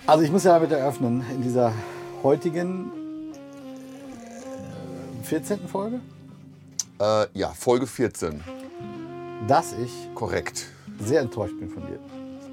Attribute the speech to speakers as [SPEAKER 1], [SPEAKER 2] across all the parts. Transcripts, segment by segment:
[SPEAKER 1] Also ich muss ja damit eröffnen, in dieser heutigen 14. Folge,
[SPEAKER 2] Ja, Folge 14.
[SPEAKER 1] dass ich
[SPEAKER 2] Korrekt.
[SPEAKER 1] sehr enttäuscht bin von dir.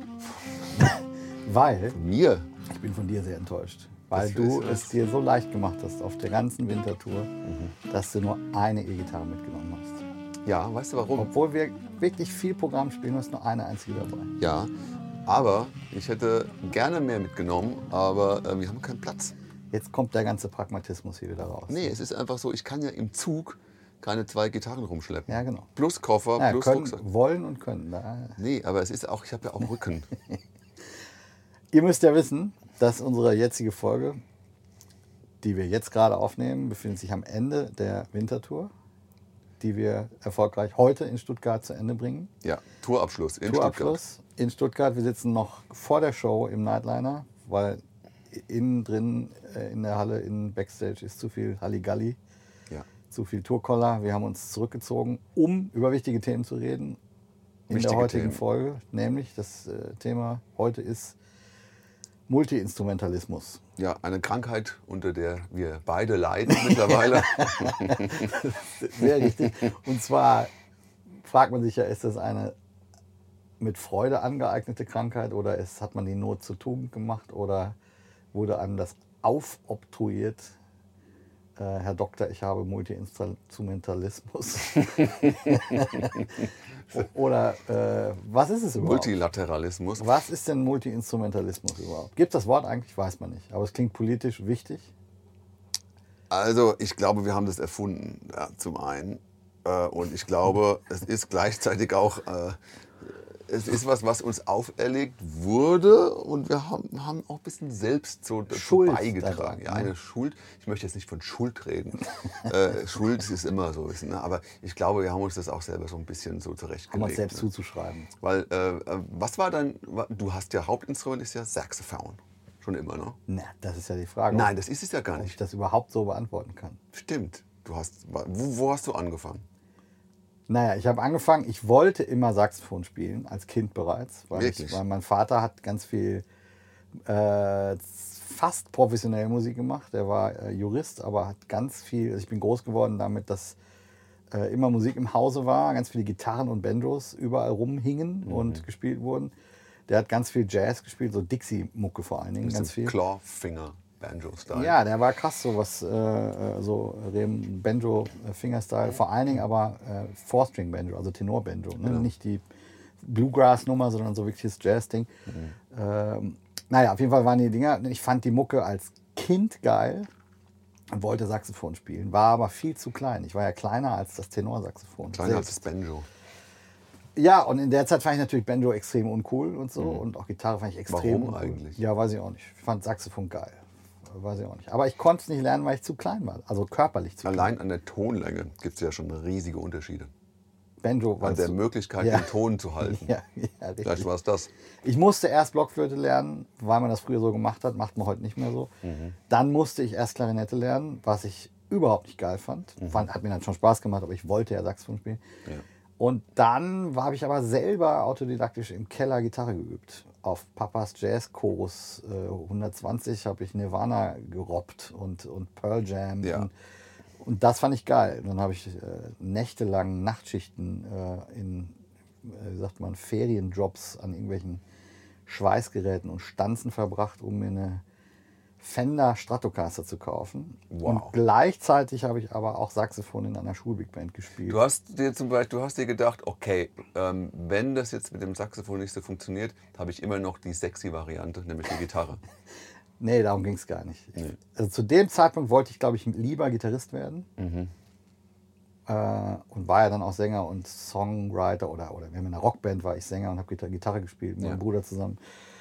[SPEAKER 1] Weil
[SPEAKER 2] Mir?
[SPEAKER 1] ich bin von dir sehr enttäuscht. Weil
[SPEAKER 2] Das
[SPEAKER 1] du
[SPEAKER 2] ist-
[SPEAKER 1] es dir so leicht gemacht hast auf der ganzen Wintertour, dass du nur eine E-Gitarre mitgenommen hast.
[SPEAKER 2] Ja, weißt du warum?
[SPEAKER 1] Obwohl wir wirklich viel Programm spielen, hast nur eine einzige dabei.
[SPEAKER 2] Ja, aber ich hätte gerne mehr mitgenommen, aber wir haben keinen Platz.
[SPEAKER 1] Jetzt kommt der ganze Pragmatismus hier wieder raus.
[SPEAKER 2] Nee, es ist einfach so, ich kann ja im Zug keine 2 Gitarren rumschleppen.
[SPEAKER 1] Ja, genau.
[SPEAKER 2] Plus Koffer,
[SPEAKER 1] Ja,
[SPEAKER 2] plus
[SPEAKER 1] können,
[SPEAKER 2] Rucksack.
[SPEAKER 1] wollen und können.
[SPEAKER 2] Nee, aber es ist auch, ich habe ja auch Rücken.
[SPEAKER 1] Ihr müsst ja wissen, dass unsere jetzige Folge, die wir jetzt gerade aufnehmen, befindet sich am Ende der Wintertour, die wir erfolgreich heute in Stuttgart zu Ende bringen.
[SPEAKER 2] Ja, Tourabschluss in
[SPEAKER 1] Tourabschluss in Stuttgart. Wir sitzen noch vor der Show im Nightliner, weil innen drin in der Halle, in Backstage ist zu viel Halligalli,
[SPEAKER 2] Ja.
[SPEAKER 1] zu viel Tourkoller. Wir haben uns zurückgezogen, um über wichtige Themen zu reden in
[SPEAKER 2] Wichtige
[SPEAKER 1] der heutigen
[SPEAKER 2] Themen.
[SPEAKER 1] Folge. Nämlich das Thema heute ist Multi-Instrumentalismus.
[SPEAKER 2] Ja, eine Krankheit, unter der wir beide leiden mittlerweile.
[SPEAKER 1] Sehr richtig. Und zwar fragt man sich ja, ist das eine mit Freude angeeignete Krankheit oder hat man die Not zur Tugend gemacht oder wurde einem das aufoktroyiert? Herr Doktor, ich habe Multi-Instrumentalismus. Oder was ist es überhaupt?
[SPEAKER 2] Multilateralismus.
[SPEAKER 1] Was ist denn Multi-Instrumentalismus überhaupt? Gibt es das Wort eigentlich? Weiß man nicht. Aber es klingt politisch wichtig.
[SPEAKER 2] Also ich glaube, wir haben das erfunden, ja, zum einen. Und ich glaube, es ist gleichzeitig auch, es ist was uns auferlegt wurde und wir haben auch ein bisschen selbst so dazu
[SPEAKER 1] Schuld
[SPEAKER 2] beigetragen.
[SPEAKER 1] daran,
[SPEAKER 2] Ja,
[SPEAKER 1] ne?
[SPEAKER 2] eine Schuld, ich möchte jetzt nicht von Schuld reden. Schuld ist immer so, ne? Aber ich glaube, wir haben uns das auch selber so ein bisschen so
[SPEAKER 1] Haben wir
[SPEAKER 2] zurechtgelegt.
[SPEAKER 1] uns selbst
[SPEAKER 2] Ne?
[SPEAKER 1] zuzuschreiben.
[SPEAKER 2] Weil, was war du hast ja Hauptinstrument, ist ja Saxophon. Schon immer, ne?
[SPEAKER 1] Na, das ist ja die Frage,
[SPEAKER 2] Nein, das ist es ja gar
[SPEAKER 1] ob ich
[SPEAKER 2] nicht.
[SPEAKER 1] das überhaupt so beantworten kann.
[SPEAKER 2] Stimmt. Wo hast du angefangen?
[SPEAKER 1] Naja, ich habe angefangen, ich wollte immer Saxophon spielen, als Kind bereits. Weil mein Vater hat ganz viel, fast professionelle Musik gemacht. Er war Jurist, aber hat ganz viel, also ich bin groß geworden damit, dass immer Musik im Hause war, ganz viele Gitarren und Banjos überall rumhingen und gespielt wurden. Der hat ganz viel Jazz gespielt, so Dixie-Mucke vor allen Dingen, ganz viel.
[SPEAKER 2] Clawfinger Banjo-Style.
[SPEAKER 1] Ja, der war krass, so was, so Banjo-Fingerstyle, vor allen Dingen aber Four-String-Banjo, also Tenor-Banjo, ne?
[SPEAKER 2] Ja.
[SPEAKER 1] Nicht die Bluegrass-Nummer, sondern so wirklich das Jazz-Ding. Naja, auf jeden Fall waren die Dinger, ich fand die Mucke als Kind geil und wollte Saxophon spielen, war aber viel zu klein. Ich war ja kleiner als das Tenorsaxophon.
[SPEAKER 2] Kleiner als
[SPEAKER 1] selbst.
[SPEAKER 2] das Banjo.
[SPEAKER 1] Ja, und in der Zeit fand ich natürlich Banjo extrem uncool und so und auch Gitarre fand ich extrem
[SPEAKER 2] Warum
[SPEAKER 1] uncool.
[SPEAKER 2] eigentlich?
[SPEAKER 1] Ja, weiß ich auch nicht. Ich fand Saxophon geil. Weiß ich auch nicht. Aber ich konnte es nicht lernen, weil ich zu klein war. Also körperlich zu klein.
[SPEAKER 2] Allein an der Tonlänge gibt es ja schon riesige Unterschiede.
[SPEAKER 1] Banjo war
[SPEAKER 2] An der Möglichkeit,
[SPEAKER 1] Ja.
[SPEAKER 2] den Ton zu halten.
[SPEAKER 1] Ja, richtig.
[SPEAKER 2] Vielleicht war es das.
[SPEAKER 1] Ich musste erst Blockflöte lernen, weil man das früher so gemacht hat. Macht man heute nicht mehr so. Dann musste ich erst Klarinette lernen, was ich überhaupt nicht geil fand. Hat mir dann schon Spaß gemacht, aber ich wollte ja Saxophon spielen.
[SPEAKER 2] Ja.
[SPEAKER 1] Und dann habe ich aber selber autodidaktisch im Keller Gitarre geübt. Auf Papas Jazz-Chorus 120 habe ich Nirvana gerobbt und Pearl Jam.
[SPEAKER 2] Ja.
[SPEAKER 1] Und das fand ich geil. Dann habe ich nächtelang Nachtschichten in, wie sagt man, Ferienjobs an irgendwelchen Schweißgeräten und Stanzen verbracht, um mir eine Fender Stratocaster zu kaufen.
[SPEAKER 2] Wow.
[SPEAKER 1] Und gleichzeitig habe ich aber auch Saxophon in einer Schulbigband gespielt.
[SPEAKER 2] Du hast dir gedacht, okay, wenn das jetzt mit dem Saxophon nicht so funktioniert, habe ich immer noch die sexy Variante, nämlich die Gitarre.
[SPEAKER 1] Nee, darum ging es gar nicht.
[SPEAKER 2] Nee.
[SPEAKER 1] Also zu dem Zeitpunkt wollte ich, glaube ich, lieber Gitarrist werden. Und war ja dann auch Sänger und Songwriter oder wir haben in einer Rockband, war ich Sänger und habe Gitarre gespielt mit meinem Bruder zusammen.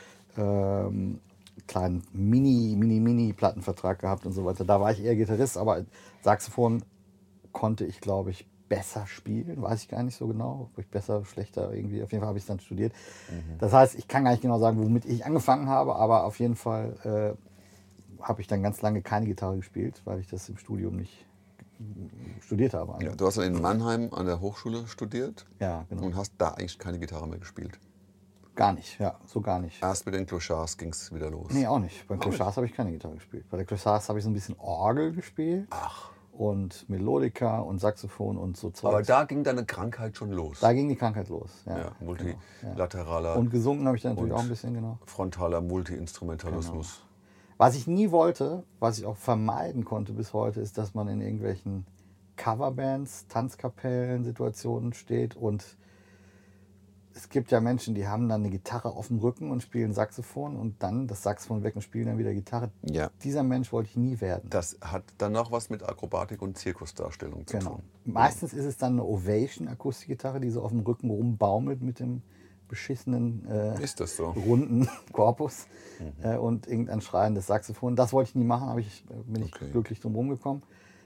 [SPEAKER 1] Kleinen Mini-Plattenvertrag gehabt und so weiter. Da war ich eher Gitarrist, aber Saxophon konnte ich, glaube ich, besser spielen. Weiß ich gar nicht so genau. Ob ich besser, schlechter irgendwie. Auf jeden Fall habe ich es dann studiert. Das heißt, ich kann gar nicht genau sagen, womit ich angefangen habe, aber auf jeden Fall habe ich dann ganz lange keine Gitarre gespielt, weil ich das im Studium nicht studiert habe.
[SPEAKER 2] Ja, du hast dann in Mannheim an der Hochschule studiert
[SPEAKER 1] Ja, genau.
[SPEAKER 2] und hast da eigentlich keine Gitarre mehr gespielt.
[SPEAKER 1] Gar nicht, ja, so gar nicht.
[SPEAKER 2] Erst mit den Clochards ging es wieder los.
[SPEAKER 1] Nee, auch nicht. Bei Clochards habe ich keine Gitarre gespielt. Bei der Clochards habe ich so ein bisschen Orgel gespielt.
[SPEAKER 2] Ach.
[SPEAKER 1] Und Melodika und Saxophon und so Zeug.
[SPEAKER 2] Aber da ging deine Krankheit schon los.
[SPEAKER 1] Da ging die Krankheit los.
[SPEAKER 2] Ja, multilateraler
[SPEAKER 1] Und gesungen habe ich dann natürlich auch ein bisschen, genau.
[SPEAKER 2] Frontaler Multi-Instrumentalismus.
[SPEAKER 1] Was ich nie wollte, was ich auch vermeiden konnte bis heute, ist, dass man in irgendwelchen Coverbands, Tanzkapellen, Situationen steht und es gibt ja Menschen, die haben dann eine Gitarre auf dem Rücken und spielen Saxophon und dann das Saxophon weg und spielen dann wieder Gitarre.
[SPEAKER 2] Ja.
[SPEAKER 1] Dieser Mensch wollte ich nie werden.
[SPEAKER 2] Das hat dann noch was mit Akrobatik und Zirkusdarstellung zu tun.
[SPEAKER 1] Meistens ist es dann eine Ovation-Akustikgitarre, die so auf dem Rücken rumbaumelt mit dem beschissenen,
[SPEAKER 2] Ist das so?
[SPEAKER 1] runden Korpus und irgendein schreiendes Saxophon. Das wollte ich nie machen, bin ich glücklich drum rumgekommen.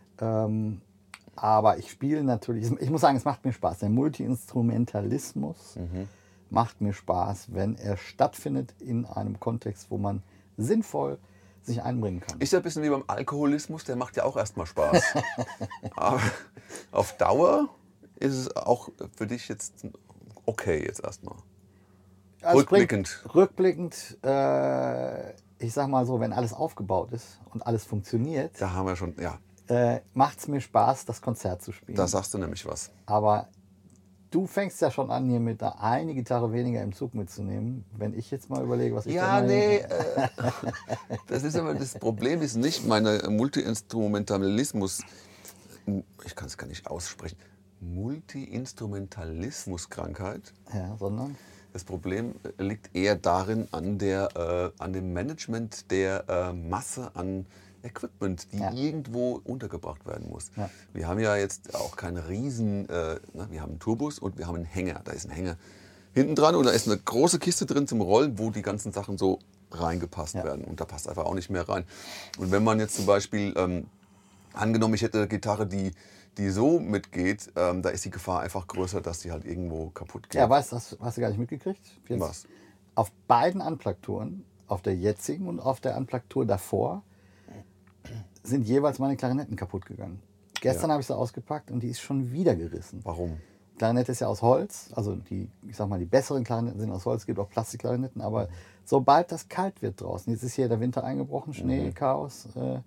[SPEAKER 1] Aber ich spiele natürlich, ich muss sagen, es macht mir Spaß. Der Multi-Instrumentalismus macht mir Spaß, wenn er stattfindet in einem Kontext, wo man sinnvoll sich einbringen kann.
[SPEAKER 2] Ist ja ein bisschen wie beim Alkoholismus, der macht ja auch erstmal Spaß. Aber auf Dauer ist es auch für dich jetzt okay jetzt erstmal.
[SPEAKER 1] Also
[SPEAKER 2] Rückblickend.
[SPEAKER 1] Ich sag mal so, wenn alles aufgebaut ist und alles funktioniert,
[SPEAKER 2] Da haben wir schon, ja,
[SPEAKER 1] macht es mir Spaß, das Konzert zu spielen.
[SPEAKER 2] da sagst du nämlich was.
[SPEAKER 1] Aber du fängst ja schon an, hier mit eine Gitarre weniger im Zug mitzunehmen. Wenn ich jetzt mal überlege, was ich
[SPEAKER 2] Ja,
[SPEAKER 1] da
[SPEAKER 2] nee, das ist aber das Problem ist nicht meine Multi-Instrumentalismus, ich kann es gar nicht aussprechen, Multi-Instrumentalismus-Krankheit.
[SPEAKER 1] Ja, sondern?
[SPEAKER 2] Das Problem liegt eher darin an dem Management der Masse an Equipment, die irgendwo untergebracht werden muss.
[SPEAKER 1] Ja.
[SPEAKER 2] Wir haben ja jetzt auch keine riesen, wir haben einen Tourbus und wir haben einen Hänger. Da ist ein Hänger hinten dran und da ist eine große Kiste drin zum Rollen, wo die ganzen Sachen so reingepasst werden. Und da passt einfach auch nicht mehr rein. Und wenn man jetzt zum Beispiel, angenommen, ich hätte eine Gitarre, die so mitgeht, da ist die Gefahr einfach größer, dass die halt irgendwo kaputt geht.
[SPEAKER 1] Ja, weißt du, hast du gar nicht mitgekriegt? Jetzt
[SPEAKER 2] Was?
[SPEAKER 1] Auf beiden Unplugged-Touren, auf der jetzigen und auf der Unplugged-Tour davor, sind jeweils meine Klarinetten kaputt gegangen. Gestern habe ich sie ausgepackt und die ist schon wieder gerissen.
[SPEAKER 2] Warum?
[SPEAKER 1] Klarinette ist ja aus Holz, also die besseren Klarinetten sind aus Holz, es gibt auch Plastikklarinetten, aber sobald das kalt wird draußen, jetzt ist hier der Winter eingebrochen, Schnee, Chaos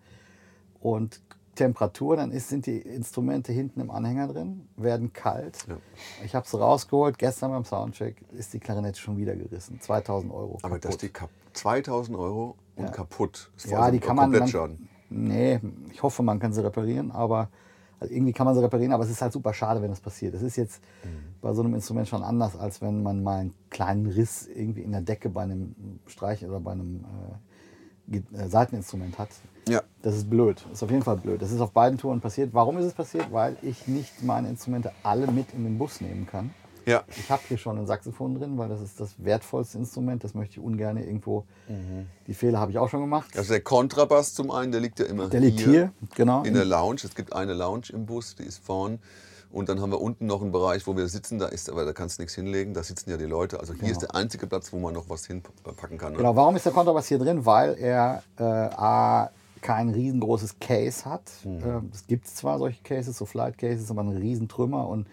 [SPEAKER 1] und Temperatur, dann sind die Instrumente hinten im Anhänger drin, werden kalt. Ja. Ich habe sie rausgeholt, gestern beim Soundcheck ist die Klarinette schon wieder gerissen, 2.000 €.
[SPEAKER 2] Aber dass die 2.000 € und kaputt,
[SPEAKER 1] das ja, die kann man
[SPEAKER 2] Komplettschaden.
[SPEAKER 1] Nee, ich hoffe, man kann sie reparieren, aber also irgendwie kann man sie reparieren, aber es ist halt super schade, wenn das passiert. Das ist jetzt bei so einem Instrument schon anders, als wenn man mal einen kleinen Riss irgendwie in der Decke bei einem Streich oder bei einem Saiteninstrument hat.
[SPEAKER 2] Ja.
[SPEAKER 1] Das ist blöd. Das ist auf jeden Fall blöd. Das ist auf beiden Touren passiert. Warum ist es passiert? Weil ich nicht meine Instrumente alle mit in den Bus nehmen kann.
[SPEAKER 2] Ja.
[SPEAKER 1] Ich habe hier schon ein Saxophon drin, weil das ist das wertvollste Instrument. Das möchte ich ungern irgendwo. Die Fehler habe ich auch schon gemacht.
[SPEAKER 2] Also der Kontrabass zum einen, der liegt ja immer
[SPEAKER 1] Der liegt hier, genau.
[SPEAKER 2] in der Lounge. Es gibt eine Lounge im Bus, die ist vorn. Und dann haben wir unten noch einen Bereich, wo wir sitzen, aber da kannst du nichts hinlegen, da sitzen ja die Leute. Also hier ist der einzige Platz, wo man noch was hinpacken kann. Ne?
[SPEAKER 1] Genau, warum ist der Kontrabass hier drin? Weil er A, kein riesengroßes Case hat. Es gibt zwar solche Cases, so Flight Cases, aber ein Riesentrümmer und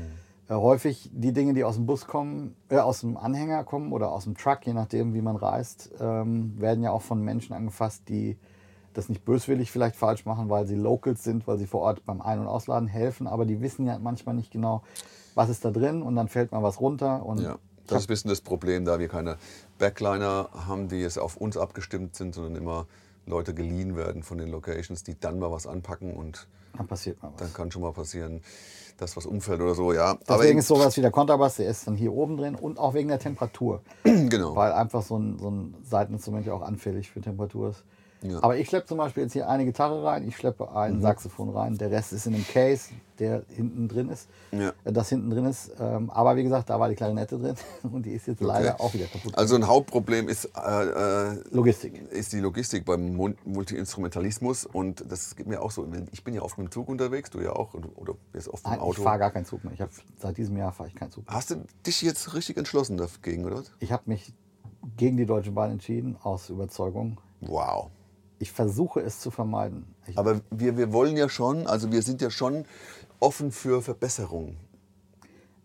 [SPEAKER 1] häufig die Dinge, die aus dem Bus kommen, aus dem Anhänger kommen oder aus dem Truck, je nachdem wie man reist, werden ja auch von Menschen angefasst, die das nicht böswillig vielleicht falsch machen, weil sie Locals sind, weil sie vor Ort beim Ein- und Ausladen helfen, aber die wissen ja manchmal nicht genau, was ist da drin und dann fällt mal was runter. Und
[SPEAKER 2] ja, das ist ein bisschen das Problem, da wir keine Backliner haben, die jetzt auf uns abgestimmt sind, sondern immer Leute geliehen werden von den Locations, die dann mal was anpacken und
[SPEAKER 1] dann passiert mal was.
[SPEAKER 2] Dann kann schon mal passieren, dass was umfällt oder so, ja.
[SPEAKER 1] Deswegen ist sowas wie der Kontrabass, der ist dann hier oben drin und auch wegen der Temperatur.
[SPEAKER 2] Genau.
[SPEAKER 1] Weil einfach so ein Seiteninstrument ja auch anfällig für Temperatur ist. Ja. Aber ich schleppe zum Beispiel jetzt hier eine Gitarre rein, ich schleppe ein Saxophon rein, der Rest ist in einem Case, der hinten drin ist, das hinten drin ist. Aber wie gesagt, da war die Klarinette drin und die ist jetzt leider auch wieder kaputt.
[SPEAKER 2] Also ein Hauptproblem ist
[SPEAKER 1] Logistik.
[SPEAKER 2] Ist die Logistik beim Multi-Instrumentalismus und das geht mir auch so. Ich bin ja oft mit dem Zug unterwegs, du ja auch, oder bist oft im Auto.
[SPEAKER 1] Ich fahre gar keinen Zug mehr. Seit diesem Jahr fahre ich keinen Zug mehr.
[SPEAKER 2] Hast du dich jetzt richtig entschlossen dagegen, oder?
[SPEAKER 1] Ich habe mich gegen die Deutsche Bahn entschieden, aus Überzeugung.
[SPEAKER 2] Wow.
[SPEAKER 1] Ich versuche es zu vermeiden.
[SPEAKER 2] Aber wir wollen ja schon, also wir sind ja schon offen für Verbesserungen.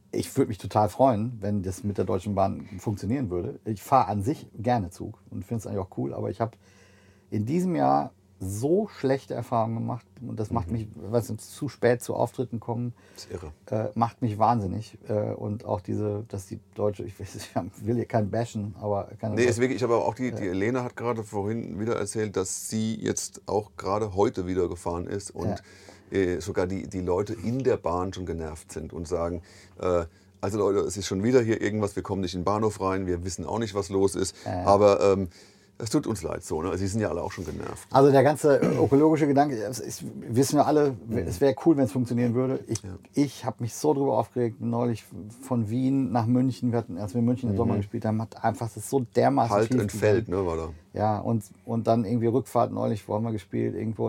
[SPEAKER 1] ich würde mich total freuen, wenn das mit der Deutschen Bahn funktionieren würde. Ich fahre an sich gerne Zug und finde es eigentlich auch cool, aber ich habe in diesem Jahr so schlechte Erfahrungen gemacht und das macht mich, weil es zu spät zu Auftritten kommen,
[SPEAKER 2] Das ist irre.
[SPEAKER 1] macht mich wahnsinnig. Und auch dass die Deutsche, ich will hier kein bashen, aber keine
[SPEAKER 2] Nee, ist wirklich, ich habe auch die Elena hat gerade vorhin wieder erzählt, dass sie jetzt auch gerade heute wieder gefahren ist und sogar die Leute in der Bahn schon genervt sind und sagen, also Leute, es ist schon wieder hier irgendwas, wir kommen nicht in den Bahnhof rein, wir wissen auch nicht, was los ist, aber es tut uns leid so, ne? Sie sind ja alle auch schon genervt.
[SPEAKER 1] Also der ganze ökologische Gedanke, wissen wir alle, es wäre cool, wenn es funktionieren würde. Ich habe mich so drüber aufgeregt, neulich von Wien nach München, als wir in München im Sommer gespielt haben, hat einfach das so dermaßen
[SPEAKER 2] Halt
[SPEAKER 1] schief
[SPEAKER 2] und Feld, ne, war da.
[SPEAKER 1] Ja, und dann irgendwie Rückfahrt neulich, wo haben wir gespielt, irgendwo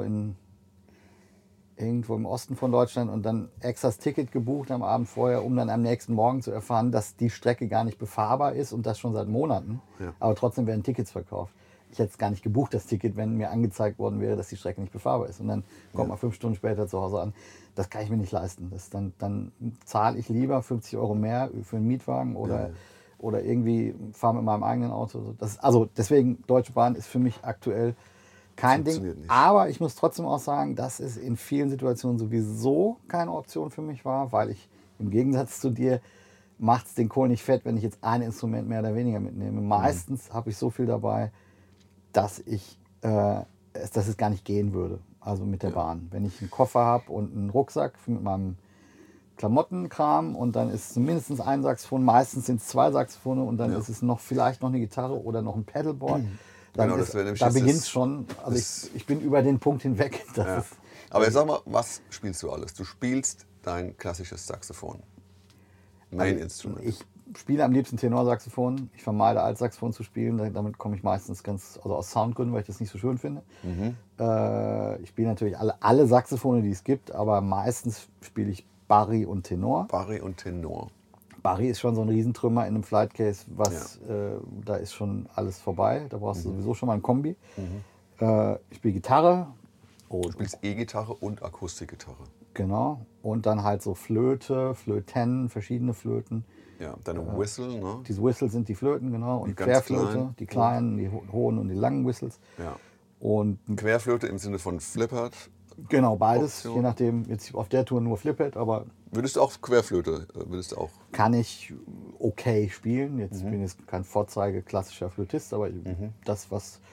[SPEAKER 1] im Osten von Deutschland und dann extra das Ticket gebucht am Abend vorher, um dann am nächsten Morgen zu erfahren, dass die Strecke gar nicht befahrbar ist und das schon seit Monaten.
[SPEAKER 2] Ja.
[SPEAKER 1] Aber trotzdem werden Tickets verkauft. Ich hätte es gar nicht gebucht, das Ticket, wenn mir angezeigt worden wäre, dass die Strecke nicht befahrbar ist. Und dann kommt man 5 Stunden später zu Hause an. Das kann ich mir nicht leisten. Dann zahle ich lieber 50 Euro mehr für einen Mietwagen oder irgendwie fahre mit meinem eigenen Auto. Also deswegen, Deutsche Bahn ist für mich aktuell kein Ding.
[SPEAKER 2] Nicht.
[SPEAKER 1] Aber ich muss trotzdem auch sagen, dass es in vielen Situationen sowieso keine Option für mich war, weil ich im Gegensatz zu dir macht es den Kohl nicht fett, wenn ich jetzt ein Instrument mehr oder weniger mitnehme. Meistens habe ich so viel dabei, dass es gar nicht gehen würde. Also mit der Bahn. Wenn ich einen Koffer habe und einen Rucksack mit meinem Klamottenkram und dann ist mindestens ein Saxophon, meistens sind es 2 Saxophone und dann ist es vielleicht noch eine Gitarre oder noch ein Pedalboard. Dann
[SPEAKER 2] Genau, das wäre nämlich
[SPEAKER 1] da beginnt es schon. Also ich bin über den Punkt hinweg.
[SPEAKER 2] Aber jetzt sag mal, was spielst du alles? Du spielst dein klassisches Saxophon. Main Instrument.
[SPEAKER 1] Ich spiele am liebsten Tenorsaxophon. Ich vermeide Altsaxophon zu spielen. Damit komme ich meistens aus Soundgründen, weil ich das nicht so schön finde. Ich spiele natürlich alle Saxophone, die es gibt, aber meistens spiele ich Bari und Tenor.
[SPEAKER 2] Bari und Tenor.
[SPEAKER 1] Bari ist schon so ein Riesentrümmer in einem Flightcase, da ist schon alles vorbei. Da brauchst du sowieso schon mal ein Kombi. Ich spiele Gitarre.
[SPEAKER 2] Du spielst E-Gitarre und Akustikgitarre.
[SPEAKER 1] Genau. Und dann halt so Flöte, Flöten, verschiedene Flöten.
[SPEAKER 2] Ja, deine Whistle, ne?
[SPEAKER 1] Diese Whistles sind die Flöten, genau. Und
[SPEAKER 2] ganz
[SPEAKER 1] Querflöte,
[SPEAKER 2] kleinen.
[SPEAKER 1] die kleinen, die hohen und die langen Whistles.
[SPEAKER 2] Ja.
[SPEAKER 1] Und
[SPEAKER 2] Querflöte im Sinne von Flippert.
[SPEAKER 1] genau, beides.
[SPEAKER 2] Option.
[SPEAKER 1] Je nachdem, jetzt auf der Tour nur Flippet, aber
[SPEAKER 2] Würdest du auch Querflöte,
[SPEAKER 1] kann ich okay spielen. Jetzt bin ich kein Vorzeige klassischer Flötist, aber das,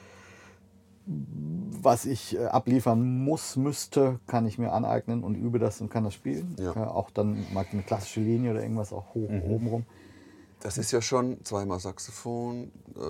[SPEAKER 1] was ich abliefern müsste, kann ich mir aneignen und übe das und kann das spielen.
[SPEAKER 2] Ja.
[SPEAKER 1] Auch dann mal eine klassische Linie oder irgendwas auch hoch oben rum.
[SPEAKER 2] Das ist ja schon 2-mal Saxophon,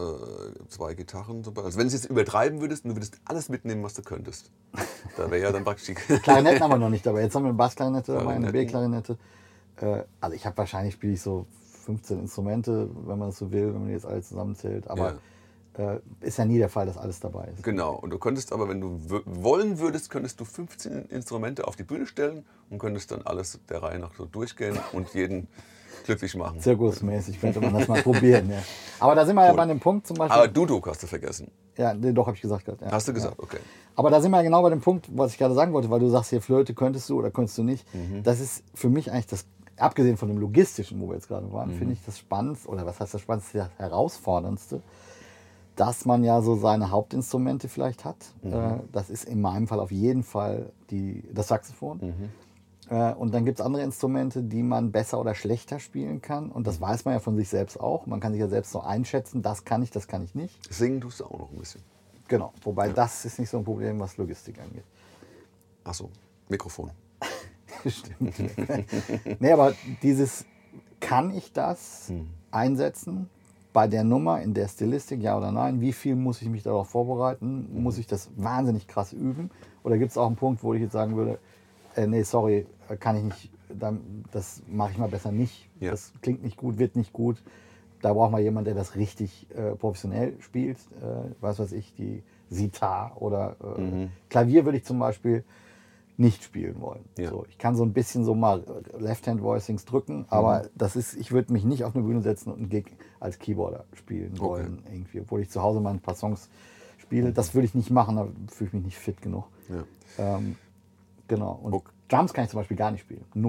[SPEAKER 2] 2 Gitarren. Also wenn du es jetzt übertreiben würdest und du würdest alles mitnehmen, was du könntest, da wäre ja dann praktisch die
[SPEAKER 1] Klarinetten haben wir noch nicht dabei. Jetzt haben wir eine Bassklarinette dabei, eine
[SPEAKER 2] Klarinetten.
[SPEAKER 1] B-Klarinette. Also ich habe wahrscheinlich spiele ich so 15 Instrumente, wenn man das so will, wenn man die jetzt alle zusammenzählt. Aber ist ja nie der Fall, dass alles dabei ist.
[SPEAKER 2] Genau, und du könntest aber, wenn du wollen würdest, könntest du 15 Instrumente auf die Bühne stellen und könntest dann alles der Reihe nach so durchgehen und jeden glücklich machen.
[SPEAKER 1] Zirkusmäßig könnte man das mal probieren. Ja. Aber da sind wir ja bei dem Punkt zum Beispiel.
[SPEAKER 2] Aber Duduk hast du vergessen.
[SPEAKER 1] Ja, nee, doch, habe ich gesagt. Ja.
[SPEAKER 2] Hast du gesagt, okay.
[SPEAKER 1] Aber da sind wir ja genau bei dem Punkt, was ich gerade sagen wollte, weil du sagst hier, Flöte könntest du oder könntest du nicht. Das ist für mich eigentlich das, abgesehen von dem Logistischen, wo wir jetzt gerade waren, finde ich das Spannendste, oder was heißt das Spannendste, das Herausforderndste, dass man ja so seine Hauptinstrumente vielleicht hat. Das ist in meinem Fall auf jeden Fall das Saxophon. Und dann gibt es andere Instrumente, die man besser oder schlechter spielen kann. Und das weiß man ja von sich selbst auch. Man kann sich ja selbst so einschätzen, das kann ich nicht.
[SPEAKER 2] Singen tust du auch noch ein bisschen.
[SPEAKER 1] Genau, wobei das ist nicht so ein Problem, was Logistik angeht.
[SPEAKER 2] Achso, Mikrofon.
[SPEAKER 1] Stimmt. Nee, aber kann ich das einsetzen? Bei der Nummer, in der Stilistik, ja oder nein? Wie viel muss ich mich darauf vorbereiten? Muss ich das wahnsinnig krass üben? Oder gibt es auch einen Punkt, wo ich jetzt sagen würde, nee, sorry, kann ich nicht, das mache ich mal besser nicht.
[SPEAKER 2] Ja.
[SPEAKER 1] Das klingt nicht gut, wird nicht gut. Da braucht man jemanden, der das richtig professionell spielt. Was weiß ich, die Sitar oder Klavier würde ich zum Beispiel nicht spielen wollen.
[SPEAKER 2] Ja.
[SPEAKER 1] So, ich kann so ein bisschen so mal Left-Hand-Voicings drücken, aber ich würde mich nicht auf eine Bühne setzen und einen Gig als Keyboarder spielen wollen. Irgendwie. Obwohl ich zu Hause mal ein paar Songs spiele. Das würde ich nicht machen, da fühle ich mich nicht fit genug.
[SPEAKER 2] Ja.
[SPEAKER 1] Genau. Und Drums kann ich zum Beispiel gar nicht spielen. Null.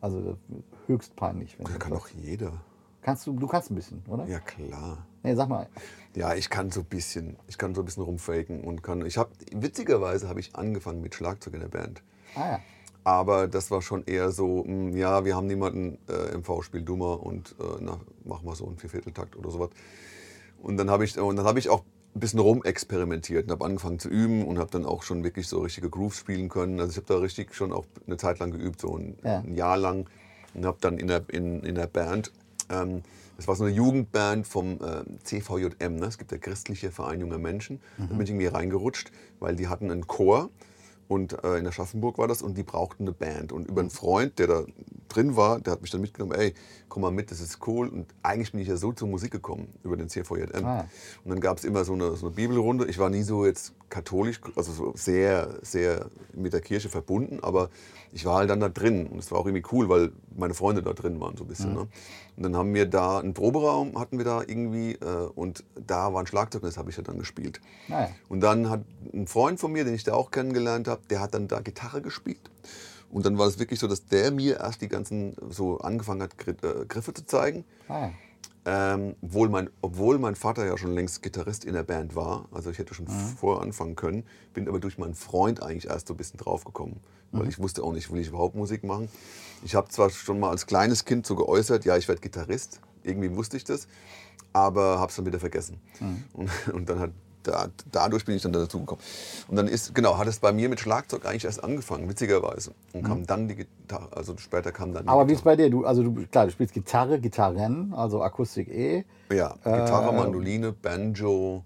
[SPEAKER 1] Also höchst peinlich. Wenn
[SPEAKER 2] Das
[SPEAKER 1] du
[SPEAKER 2] kann doch jeder.
[SPEAKER 1] du kannst ein bisschen, oder?
[SPEAKER 2] Ja, klar.
[SPEAKER 1] Nee, sag mal.
[SPEAKER 2] Ja, ich kann so ein bisschen rumfaken witzigerweise habe ich angefangen mit Schlagzeug in der Band.
[SPEAKER 1] Ah ja.
[SPEAKER 2] Aber das war schon eher so, ja, wir haben niemanden, MV spielt dummer und mach mal so einen Viervierteltakt oder sowas. Und dann habe ich auch ein bisschen rumexperimentiert und habe angefangen zu üben und habe dann auch schon wirklich so richtige Grooves spielen können. Also ich habe da richtig schon auch eine Zeit lang geübt, so ein Jahr lang, und habe dann in der Band, das war so eine Jugendband vom CVJM, ne? Es gibt ja Christliche Verein junger Menschen. Da bin ich irgendwie reingerutscht, weil die hatten einen Chor. Und in Aschaffenburg war das und die brauchten eine Band. Und über einen Freund, der da drin war, der hat mich dann mitgenommen, ey, komm mal mit, das ist cool. Und eigentlich bin ich ja so zur Musik gekommen, über den CVJM.
[SPEAKER 1] Ah.
[SPEAKER 2] Und dann gab es immer so eine Bibelrunde. Ich war nie so jetzt katholisch, also so sehr, sehr mit der Kirche verbunden, aber ich war halt dann da drin. Und es war auch irgendwie cool, weil meine Freunde da drin waren so ein bisschen. Ne? Und dann haben wir da einen Proberaum, hatten wir da irgendwie, und da war ein Schlagzeug und das habe ich ja dann gespielt.
[SPEAKER 1] Ah ja.
[SPEAKER 2] Und dann hat ein Freund von mir, den ich da auch kennengelernt habe, der hat dann da Gitarre gespielt. Und dann war es wirklich so, dass der mir erst die ganzen so angefangen hat, Griffe zu zeigen.
[SPEAKER 1] Ah ja.
[SPEAKER 2] Obwohl mein Vater ja schon längst Gitarrist in der Band war, also ich hätte schon vorher anfangen können, bin aber durch meinen Freund eigentlich erst so ein bisschen draufgekommen. Weil ich wusste auch nicht, will ich überhaupt Musik machen. Ich habe zwar schon mal als kleines Kind so geäußert, ja, ich werde Gitarrist, irgendwie wusste ich das, aber habe es dann wieder vergessen. Und dann dadurch bin ich dann dazu gekommen. Und dann hat es bei mir mit Schlagzeug eigentlich erst angefangen, witzigerweise. Und kam dann die Gitarre, also später kam dann die
[SPEAKER 1] Aber wie ist
[SPEAKER 2] Gitarre.
[SPEAKER 1] bei dir? Du spielst Gitarre, Gitarren, also Akustik
[SPEAKER 2] Ja, Gitarre, Mandoline, Banjo,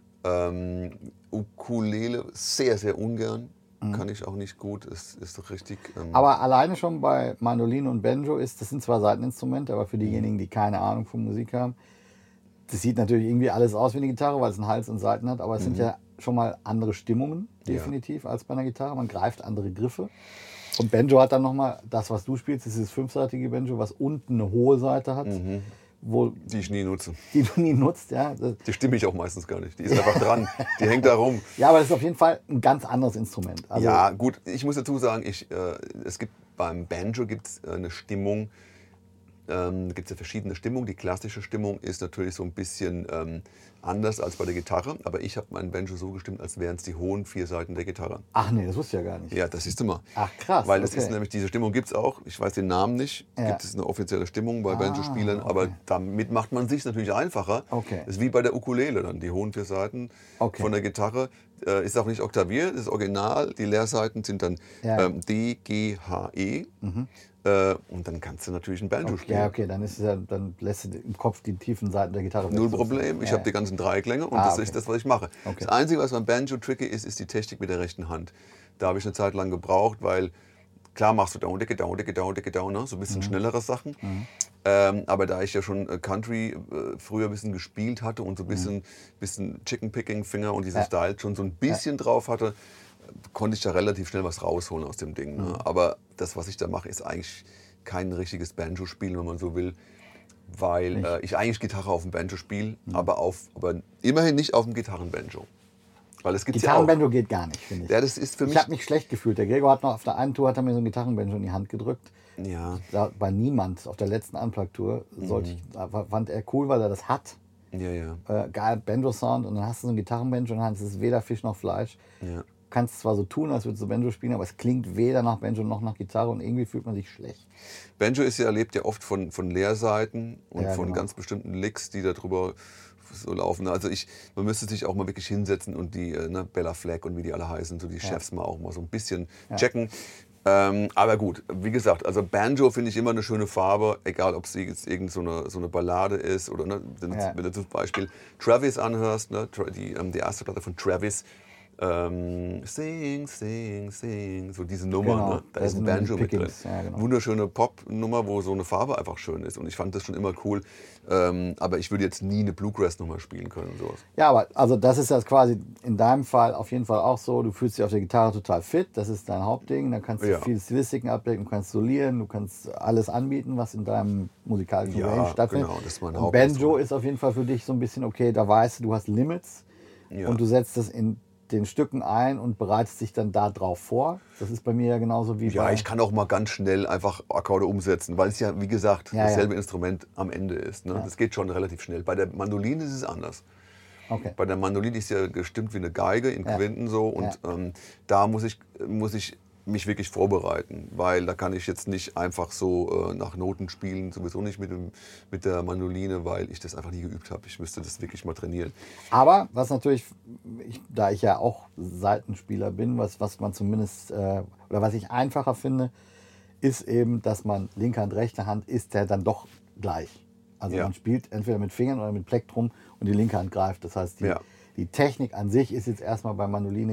[SPEAKER 2] Ukulele, sehr, sehr ungern. Kann ich auch nicht gut, ist richtig.
[SPEAKER 1] Aber alleine schon bei Mandoline und Banjo das sind zwar Saiteninstrumente, aber für diejenigen, die keine Ahnung von Musik haben, das sieht natürlich irgendwie alles aus wie eine Gitarre, weil es einen Hals und Saiten hat, aber es sind ja schon mal andere Stimmungen, definitiv, als bei einer Gitarre. Man greift andere Griffe. Und Banjo hat dann nochmal, das was du spielst, das ist dieses fünfseitige Banjo, was unten eine hohe Seite hat.
[SPEAKER 2] Die ich nie nutze.
[SPEAKER 1] Die du nie nutzt, ja.
[SPEAKER 2] Die stimme ich auch meistens gar nicht. Die ist einfach dran. Die hängt da rum.
[SPEAKER 1] Ja, aber das ist auf jeden Fall ein ganz anderes Instrument. Also,
[SPEAKER 2] Ja, gut, ich muss dazu sagen, es gibt beim Banjo gibt's eine Stimmung, gibt es ja verschiedene Stimmungen. Die klassische Stimmung ist natürlich so ein bisschen anders als bei der Gitarre, aber ich habe meinen Banjo so gestimmt, als wären es die hohen 4 Seiten der Gitarre.
[SPEAKER 1] Ach nee, das wusste ich ja gar nicht.
[SPEAKER 2] Ja, das siehst du mal.
[SPEAKER 1] Ach krass.
[SPEAKER 2] Weil das ist nämlich, diese Stimmung gibt es auch, ich weiß den Namen nicht,
[SPEAKER 1] Ja.
[SPEAKER 2] gibt es eine offizielle Stimmung bei Banjo-Spielern, aber damit macht man sich natürlich einfacher.
[SPEAKER 1] Okay.
[SPEAKER 2] Das ist wie bei der Ukulele dann, die hohen 4 Seiten von der Gitarre. Ist auch nicht oktaviert, das ist original. Die Leerseiten sind dann D, G, H, E. Und dann kannst du natürlich ein Banjo spielen.
[SPEAKER 1] Ja, okay, dann lässt du im Kopf die tiefen Seiten der Gitarre weg.
[SPEAKER 2] Null Problem, ich habe die ganzen Dreiklänge und das ist das, was ich mache.
[SPEAKER 1] Okay.
[SPEAKER 2] Das Einzige, was beim Banjo tricky ist, ist die Technik mit der rechten Hand. Da habe ich eine Zeit lang gebraucht, weil klar machst du down, ne? So ein bisschen schnellere Sachen. Aber da ich ja schon Country früher ein bisschen gespielt hatte und so ein bisschen Chicken-Picking-Finger und diese Style schon so ein bisschen drauf hatte, konnte ich da relativ schnell was rausholen aus dem Ding. Ne? Aber das, was ich da mache, ist eigentlich kein richtiges Banjo-Spielen, wenn man so will. Weil ich eigentlich Gitarre auf dem Banjo spiele, aber immerhin nicht auf dem Gitarrenbanjo. Weil es gibt's
[SPEAKER 1] Gitarrenbanjo geht gar nicht, finde ich.
[SPEAKER 2] Ja, das ist für mich.
[SPEAKER 1] Ich habe mich schlecht gefühlt. Der Gregor hat noch auf der einen Tour mir so ein Gitarrenbanjo in die Hand gedrückt.
[SPEAKER 2] Ja.
[SPEAKER 1] Bei Niemand auf der letzten Unplugged-Tour fand er cool, weil er das hat.
[SPEAKER 2] Ja.
[SPEAKER 1] Geil, Banjo-Sound und dann hast du so ein Gitarrenbanjo in der Hand, es ist weder Fisch noch Fleisch.
[SPEAKER 2] Ja.
[SPEAKER 1] Du kannst zwar so tun, als würdest du Banjo spielen, aber es klingt weder nach Banjo noch nach Gitarre und irgendwie fühlt man sich schlecht.
[SPEAKER 2] Banjo lebt ja oft von Leerseiten und von
[SPEAKER 1] genau.
[SPEAKER 2] ganz bestimmten Licks, die da drüber so laufen. Also man müsste sich auch mal wirklich hinsetzen und die Bella Fleck und wie die alle heißen, so die Chefs mal auch mal so ein bisschen checken. Aber gut, wie gesagt, also Banjo finde ich immer eine schöne Farbe, egal ob es jetzt irgend so eine Ballade ist oder wenn du zum Beispiel Travis anhörst, ne, die erste Platte von Travis, Sing, Sing, Sing, so diese Nummer,
[SPEAKER 1] Genau,
[SPEAKER 2] ne? Da ist ein Banjo mit drin.
[SPEAKER 1] Ja, genau.
[SPEAKER 2] Wunderschöne Pop-Nummer, wo so eine Farbe einfach schön ist und ich fand das schon immer cool, aber ich würde jetzt nie eine Bluegrass-Nummer spielen können und sowas.
[SPEAKER 1] Ja, aber also das ist jetzt quasi in deinem Fall auf jeden Fall auch so, du fühlst dich auf der Gitarre total fit, das ist dein Hauptding, da kannst du viele Stilistiken abdecken, du kannst solieren, du kannst alles anbieten, was in deinem musikalischen Range stattfindet.
[SPEAKER 2] Genau, das ist mein
[SPEAKER 1] Und Banjo ist auf jeden Fall für dich so ein bisschen, okay, da weißt du, du hast Limits und du setzt das in mit den Stücken ein und bereitest dich dann da drauf vor. Das ist bei mir ja genauso wie
[SPEAKER 2] Ja,
[SPEAKER 1] bei...
[SPEAKER 2] ich kann auch mal ganz schnell einfach Akkorde umsetzen, weil es ja, wie gesagt,
[SPEAKER 1] Ja,
[SPEAKER 2] dasselbe Instrument am Ende ist. Ne?
[SPEAKER 1] Ja.
[SPEAKER 2] Das geht schon relativ schnell. Bei der Mandoline ist es anders.
[SPEAKER 1] Okay.
[SPEAKER 2] Bei der Mandoline ist ja gestimmt wie eine Geige in Quinten so und da muss ich mich wirklich vorbereiten, weil da kann ich jetzt nicht einfach so nach Noten spielen, sowieso nicht mit der Mandoline, weil ich das einfach nie geübt habe. Ich müsste das wirklich mal trainieren.
[SPEAKER 1] Aber was natürlich, da ich ja auch Saitenspieler bin, was man zumindest, oder was ich einfacher finde, ist eben, dass man linke Hand, rechte Hand ist ja dann doch gleich. Also
[SPEAKER 2] Ja.
[SPEAKER 1] man spielt entweder mit Fingern oder mit Plektrum und die linke Hand greift. Das heißt,
[SPEAKER 2] Ja.
[SPEAKER 1] die Technik an sich ist jetzt erstmal bei Mandoline,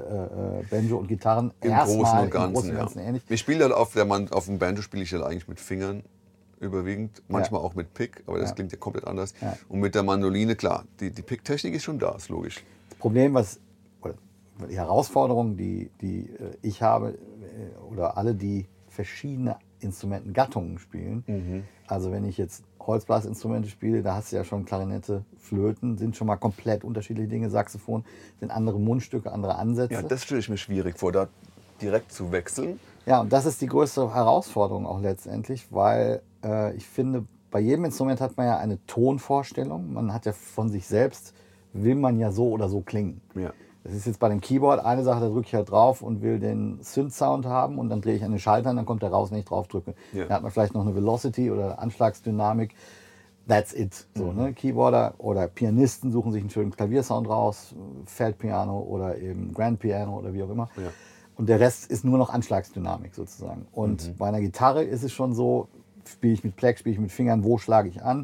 [SPEAKER 1] Banjo und Gitarren
[SPEAKER 2] Im
[SPEAKER 1] erstmal
[SPEAKER 2] Großen und Ganzen,
[SPEAKER 1] ähnlich.
[SPEAKER 2] Ich spiele dann auf dem Banjo spiele ich dann eigentlich mit Fingern überwiegend, manchmal auch mit Pick, aber das klingt ja komplett anders.
[SPEAKER 1] Ja.
[SPEAKER 2] Und mit der Mandoline, klar, die Pick-Technik ist schon da, ist logisch.
[SPEAKER 1] Das Problem, oder die Herausforderung, die ich habe, oder alle, die verschiedene Instrumentengattungen spielen. Also wenn ich jetzt Holzblasinstrumente spiele, da hast du ja schon Klarinette, Flöten, sind schon mal komplett unterschiedliche Dinge. Saxophon sind andere Mundstücke, andere Ansätze.
[SPEAKER 2] Ja, das stelle ich mir schwierig vor, da direkt zu wechseln.
[SPEAKER 1] Ja, und das ist die größte Herausforderung auch letztendlich, weil ich finde, bei jedem Instrument hat man ja eine Tonvorstellung. Man hat ja von sich selbst, will man ja so oder so klingen.
[SPEAKER 2] Ja.
[SPEAKER 1] Das ist jetzt bei dem Keyboard eine Sache, da drücke ich halt drauf und will den Synth-Sound haben und dann drehe ich an den Schalter und dann kommt der raus, wenn ich drauf drücke.
[SPEAKER 2] Ja.
[SPEAKER 1] Da hat man vielleicht noch eine Velocity oder Anschlagsdynamik. That's it. So, ne? Keyboarder oder Pianisten suchen sich einen schönen Klaviersound raus, Feldpiano oder eben Grand Piano oder wie auch immer.
[SPEAKER 2] Ja.
[SPEAKER 1] Und der Rest ist nur noch Anschlagsdynamik sozusagen. Und bei einer Gitarre ist es schon so, spiele ich mit Pleck, spiele ich mit Fingern, wo schlage ich an,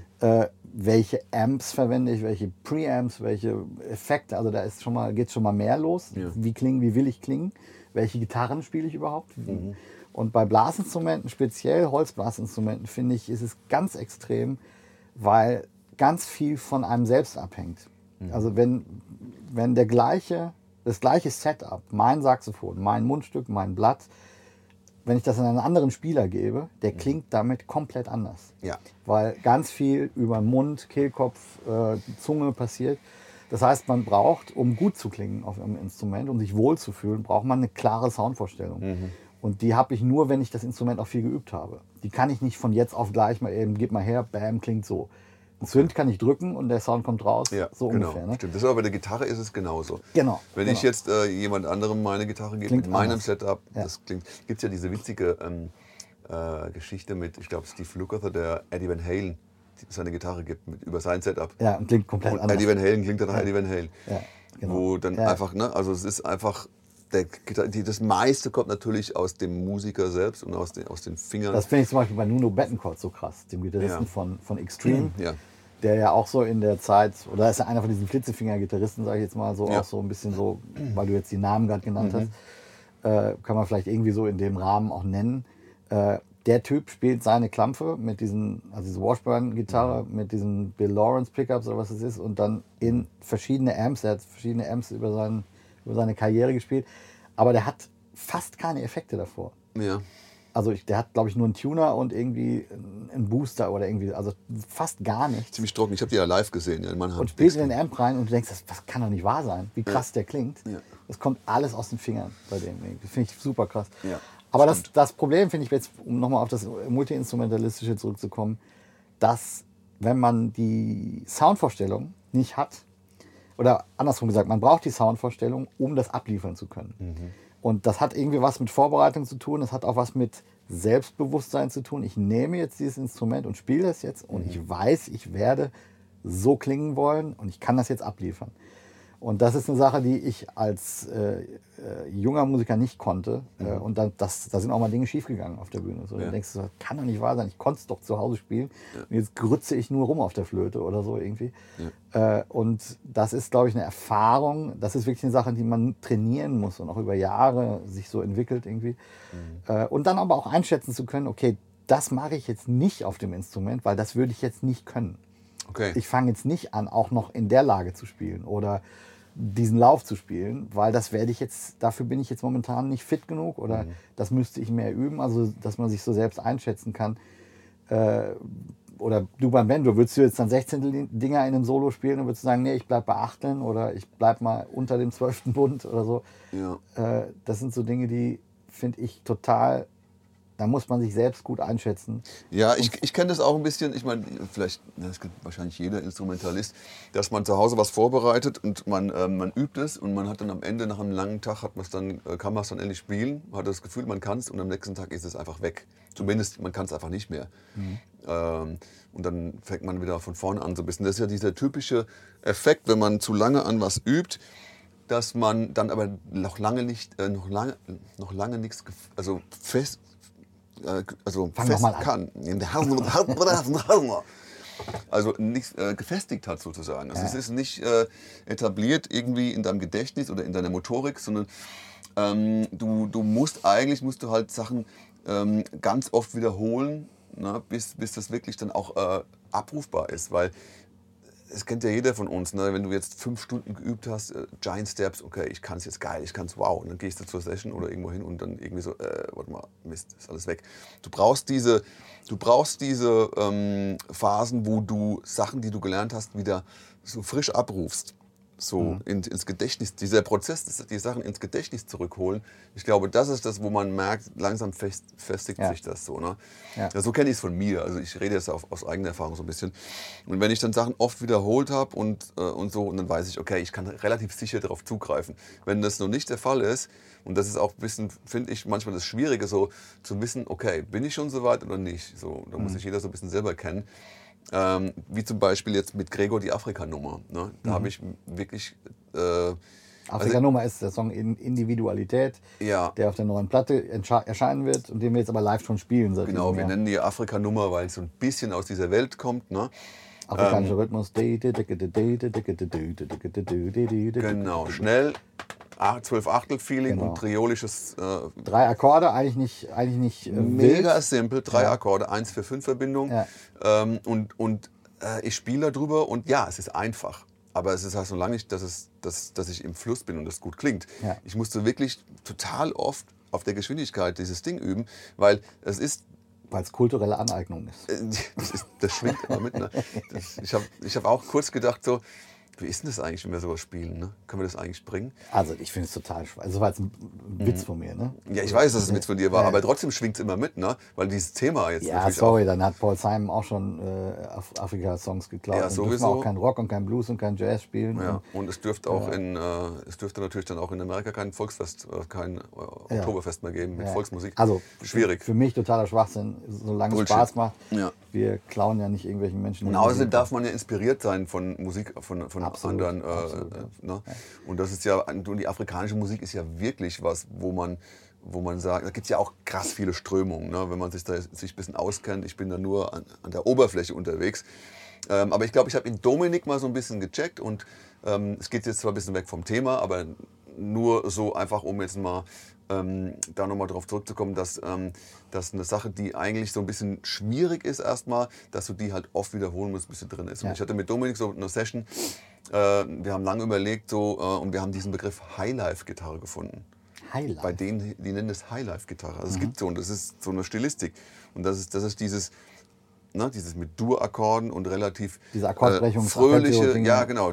[SPEAKER 1] welche Amps verwende ich, welche Preamps, welche Effekte, also da ist geht schon mal mehr los.
[SPEAKER 2] Ja.
[SPEAKER 1] Wie will ich klingen, welche Gitarren spiele ich überhaupt. Und bei Blasinstrumenten, speziell Holzblasinstrumenten, finde ich, ist es ganz extrem, weil ganz viel von einem selbst abhängt. Also wenn das gleiche Setup, mein Saxophon, mein Mundstück, mein Blatt, wenn ich das an einen anderen Spieler gebe, der klingt damit komplett anders.
[SPEAKER 2] Ja.
[SPEAKER 1] Weil ganz viel über Mund, Kehlkopf, Zunge passiert. Das heißt, man braucht, um gut zu klingen auf einem Instrument, um sich wohlzufühlen, braucht man eine klare Soundvorstellung. Und die habe ich nur, wenn ich das Instrument auch viel geübt habe. Die kann ich nicht von jetzt auf gleich mal eben, gib mal her, bam, klingt so. Ein Synth kann ich drücken und der Sound kommt raus,
[SPEAKER 2] Ja,
[SPEAKER 1] so
[SPEAKER 2] genau.
[SPEAKER 1] ungefähr. Ne?
[SPEAKER 2] Stimmt. Das ist aber bei der Gitarre ist es genauso.
[SPEAKER 1] Genau.
[SPEAKER 2] Wenn ich jetzt jemand anderem meine Gitarre gebe,
[SPEAKER 1] Klingt
[SPEAKER 2] mit meinem
[SPEAKER 1] anders.
[SPEAKER 2] Setup,
[SPEAKER 1] Ja.
[SPEAKER 2] das klingt. Gibt es ja diese witzige Geschichte mit, ich glaube, Steve Lukather, der Eddie Van Halen seine Gitarre gibt über sein Setup.
[SPEAKER 1] Ja, und klingt komplett
[SPEAKER 2] Und
[SPEAKER 1] anders.
[SPEAKER 2] Eddie Van Halen klingt dann nach Eddie Van Halen.
[SPEAKER 1] Ja, genau.
[SPEAKER 2] Wo dann einfach, ne, also es ist einfach, das meiste kommt natürlich aus dem Musiker selbst und aus den Fingern.
[SPEAKER 1] Das finde ich zum Beispiel bei Nuno Bettencourt so krass, dem Gitarristen
[SPEAKER 2] Ja.
[SPEAKER 1] von Extreme.
[SPEAKER 2] Ja.
[SPEAKER 1] Der ja auch so in der Zeit, oder ist ja einer von diesen Flitzefinger-Gitarristen, sage ich jetzt mal, so
[SPEAKER 2] Ja.
[SPEAKER 1] auch so ein bisschen so, weil du jetzt die Namen gerade genannt hast, kann man vielleicht irgendwie so in dem Rahmen auch nennen. Der Typ spielt seine Klampfe mit also diese Washburn-Gitarre, mit diesen Bill Lawrence-Pickups oder was es ist und dann in verschiedene Amps. Er hat verschiedene Amps über seine Karriere gespielt, aber der hat fast keine Effekte davor.
[SPEAKER 2] Ja.
[SPEAKER 1] Also der hat, glaube ich, nur einen Tuner und irgendwie einen Booster oder irgendwie, also fast gar nichts.
[SPEAKER 2] Ziemlich trocken. Ich habe die ja live gesehen. Ja, in Mannheim.
[SPEAKER 1] Und spielst in den Amp rein und du denkst, das kann doch nicht wahr sein, wie krass der klingt.
[SPEAKER 2] Ja.
[SPEAKER 1] Das kommt alles aus den Fingern bei dem. Das finde ich super krass.
[SPEAKER 2] Ja,
[SPEAKER 1] Aber das Problem finde ich jetzt, um nochmal auf das Multi-Instrumentalistische zurückzukommen, dass wenn man die Soundvorstellung nicht hat, oder andersrum gesagt, man braucht die Soundvorstellung, um das abliefern zu können. Und das hat irgendwie was mit Vorbereitung zu tun, das hat auch was mit Selbstbewusstsein zu tun. Ich nehme jetzt dieses Instrument und spiele das jetzt und ich weiß, ich werde so klingen wollen und ich kann das jetzt abliefern. Und das ist eine Sache, die ich als junger Musiker nicht konnte. Und da sind auch mal Dinge schiefgegangen auf der Bühne. So,
[SPEAKER 2] Ja.
[SPEAKER 1] dann denkst du, das kann doch nicht wahr sein. Ich konnte es doch zu Hause spielen. Und jetzt grütze ich nur rum auf der Flöte oder so irgendwie. Und das ist, glaube ich, eine Erfahrung. Das ist wirklich eine Sache, die man trainieren muss und auch über Jahre sich so entwickelt irgendwie. Und dann aber auch einschätzen zu können, okay, das mache ich jetzt nicht auf dem Instrument, weil das würde ich jetzt nicht können.
[SPEAKER 2] Okay.
[SPEAKER 1] Ich fange jetzt nicht an, auch noch in der Lage zu spielen oder diesen Lauf zu spielen, weil dafür bin ich jetzt momentan nicht fit genug oder das müsste ich mehr üben, also dass man sich so selbst einschätzen kann. oder du beim Band, würdest du jetzt dann 16 Dinger in einem Solo spielen und würdest du sagen, nee, ich bleib bei Achteln oder ich bleib mal unter dem 12. Bund oder so.
[SPEAKER 2] Ja.
[SPEAKER 1] Das sind so Dinge, die finde ich total, da muss man sich selbst gut einschätzen.
[SPEAKER 2] Ja, ich kenne das auch ein bisschen. Ich meine, vielleicht, das kennt wahrscheinlich jeder Instrumentalist, dass man zu Hause was vorbereitet und man übt es und man hat dann am Ende, nach einem langen Tag, kann man es dann endlich spielen, hat das Gefühl, man kann es und am nächsten Tag ist es einfach weg. Zumindest, man kann es einfach nicht mehr. Und dann fängt man wieder von vorne an so ein bisschen. Das ist ja dieser typische Effekt, wenn man zu lange an was übt, dass man dann aber noch lange nichts, also fest kann. Also nichts gefestigt hat sozusagen. Also es ist nicht etabliert irgendwie in deinem Gedächtnis oder in deiner Motorik, sondern du musst halt Sachen ganz oft wiederholen, ne, bis das wirklich dann auch abrufbar ist, weil es kennt ja jeder von uns, ne? Wenn du jetzt 5 Stunden geübt hast, Giant Steps, okay, ich kann es jetzt geil, ich kann es wow. Und dann gehst du zur Session oder irgendwo hin und dann irgendwie so, warte mal, Mist, ist alles weg. Du brauchst diese Phasen, wo du Sachen, die du gelernt hast, wieder so frisch abrufst. So ins Gedächtnis, dieser Prozess, die Sachen ins Gedächtnis zurückholen. Ich glaube, das ist das, wo man merkt, langsam festigt sich das so. Ne? Ja, so kenne ich es von mir. Also ich rede jetzt aus eigener Erfahrung so ein bisschen. Und wenn ich dann Sachen oft wiederholt habe und so, und dann weiß ich, okay, ich kann relativ sicher darauf zugreifen. Wenn das noch nicht der Fall ist, und das ist auch ein bisschen, finde ich, manchmal das Schwierige, so zu wissen, okay, bin ich schon so weit oder nicht? So, da muss sich jeder so ein bisschen selber kennen. Wie zum Beispiel jetzt mit Gregor die Afrika-Nummer. Ne? Da habe ich wirklich...
[SPEAKER 1] Afrika-Nummer ist der Song Individualität, der auf der neuen Platte erscheinen wird und den wir jetzt aber live schon spielen.
[SPEAKER 2] Genau, wir nennen die Afrika-Nummer, weil es so ein bisschen aus dieser Welt kommt. Ne?
[SPEAKER 1] Afrikanischer Rhythmus.
[SPEAKER 2] Genau, schnell, 12-Achtel-Feeling und triolisches...
[SPEAKER 1] 3 Akkorde, eigentlich nicht
[SPEAKER 2] mega simple, 3 Akkorde, 1-4-5-Verbindung. Ja. Ich spiele darüber und ja, es ist einfach. Aber es ist halt so lange nicht, dass ich im Fluss bin und das gut klingt. Ja. Ich musste wirklich total oft auf der Geschwindigkeit dieses Ding üben, weil es
[SPEAKER 1] kulturelle Aneignung ist.
[SPEAKER 2] Das schwingt immer mit. Ne? Ich hab auch kurz gedacht, so, wie ist denn das eigentlich, wenn wir sowas spielen? Ne? Können wir das eigentlich bringen?
[SPEAKER 1] Also ich finde es total schwer. Also das war jetzt ein Witz von mir. Ne?
[SPEAKER 2] Ja, ich weiß, dass es ein Witz von dir war, aber trotzdem schwingt es immer mit, ne? Weil dieses Thema jetzt natürlich
[SPEAKER 1] sorry, dann hat Paul Simon auch schon Afrika-Songs geklaut.
[SPEAKER 2] Ja, sowieso.
[SPEAKER 1] Und auch kein Rock und kein Blues und kein Jazz spielen.
[SPEAKER 2] Ja, und es dürfte auch es dürfte natürlich dann auch in Amerika kein Volksfest, kein Oktoberfest mehr geben mit Volksmusik.
[SPEAKER 1] Also
[SPEAKER 2] schwierig.
[SPEAKER 1] Für mich totaler Schwachsinn, solange es Spaß macht. Ja. Wir klauen ja nicht irgendwelchen Menschen.
[SPEAKER 2] Und außerdem darf man ja inspiriert sein von Musik von anderen.
[SPEAKER 1] Absolut,
[SPEAKER 2] ne? Ja. Und das ist ja, die afrikanische Musik ist ja wirklich was, wo man sagt, da gibt es ja auch krass viele Strömungen, ne? Wenn man sich ein bisschen auskennt. Ich bin da nur an der Oberfläche unterwegs. Aber ich glaube, ich habe in Dominik mal so ein bisschen gecheckt und es geht jetzt zwar ein bisschen weg vom Thema, aber nur so einfach, um jetzt mal da nochmal drauf zurückzukommen, dass eine Sache, die eigentlich so ein bisschen schwierig ist erstmal, dass du die halt oft wiederholen musst, bis sie drin ist. Ja. Und ich hatte mit Dominik so eine Session, wir haben lange überlegt und wir haben diesen Begriff Highlife-Gitarre gefunden.
[SPEAKER 1] Highlife?
[SPEAKER 2] Bei denen, die nennen das Highlife-Gitarre. Also es gibt so, und das ist so eine Stilistik. Und das ist dieses mit Dur-Akkorden und relativ
[SPEAKER 1] diese Akkordbrechung,
[SPEAKER 2] fröhliche, ja genau,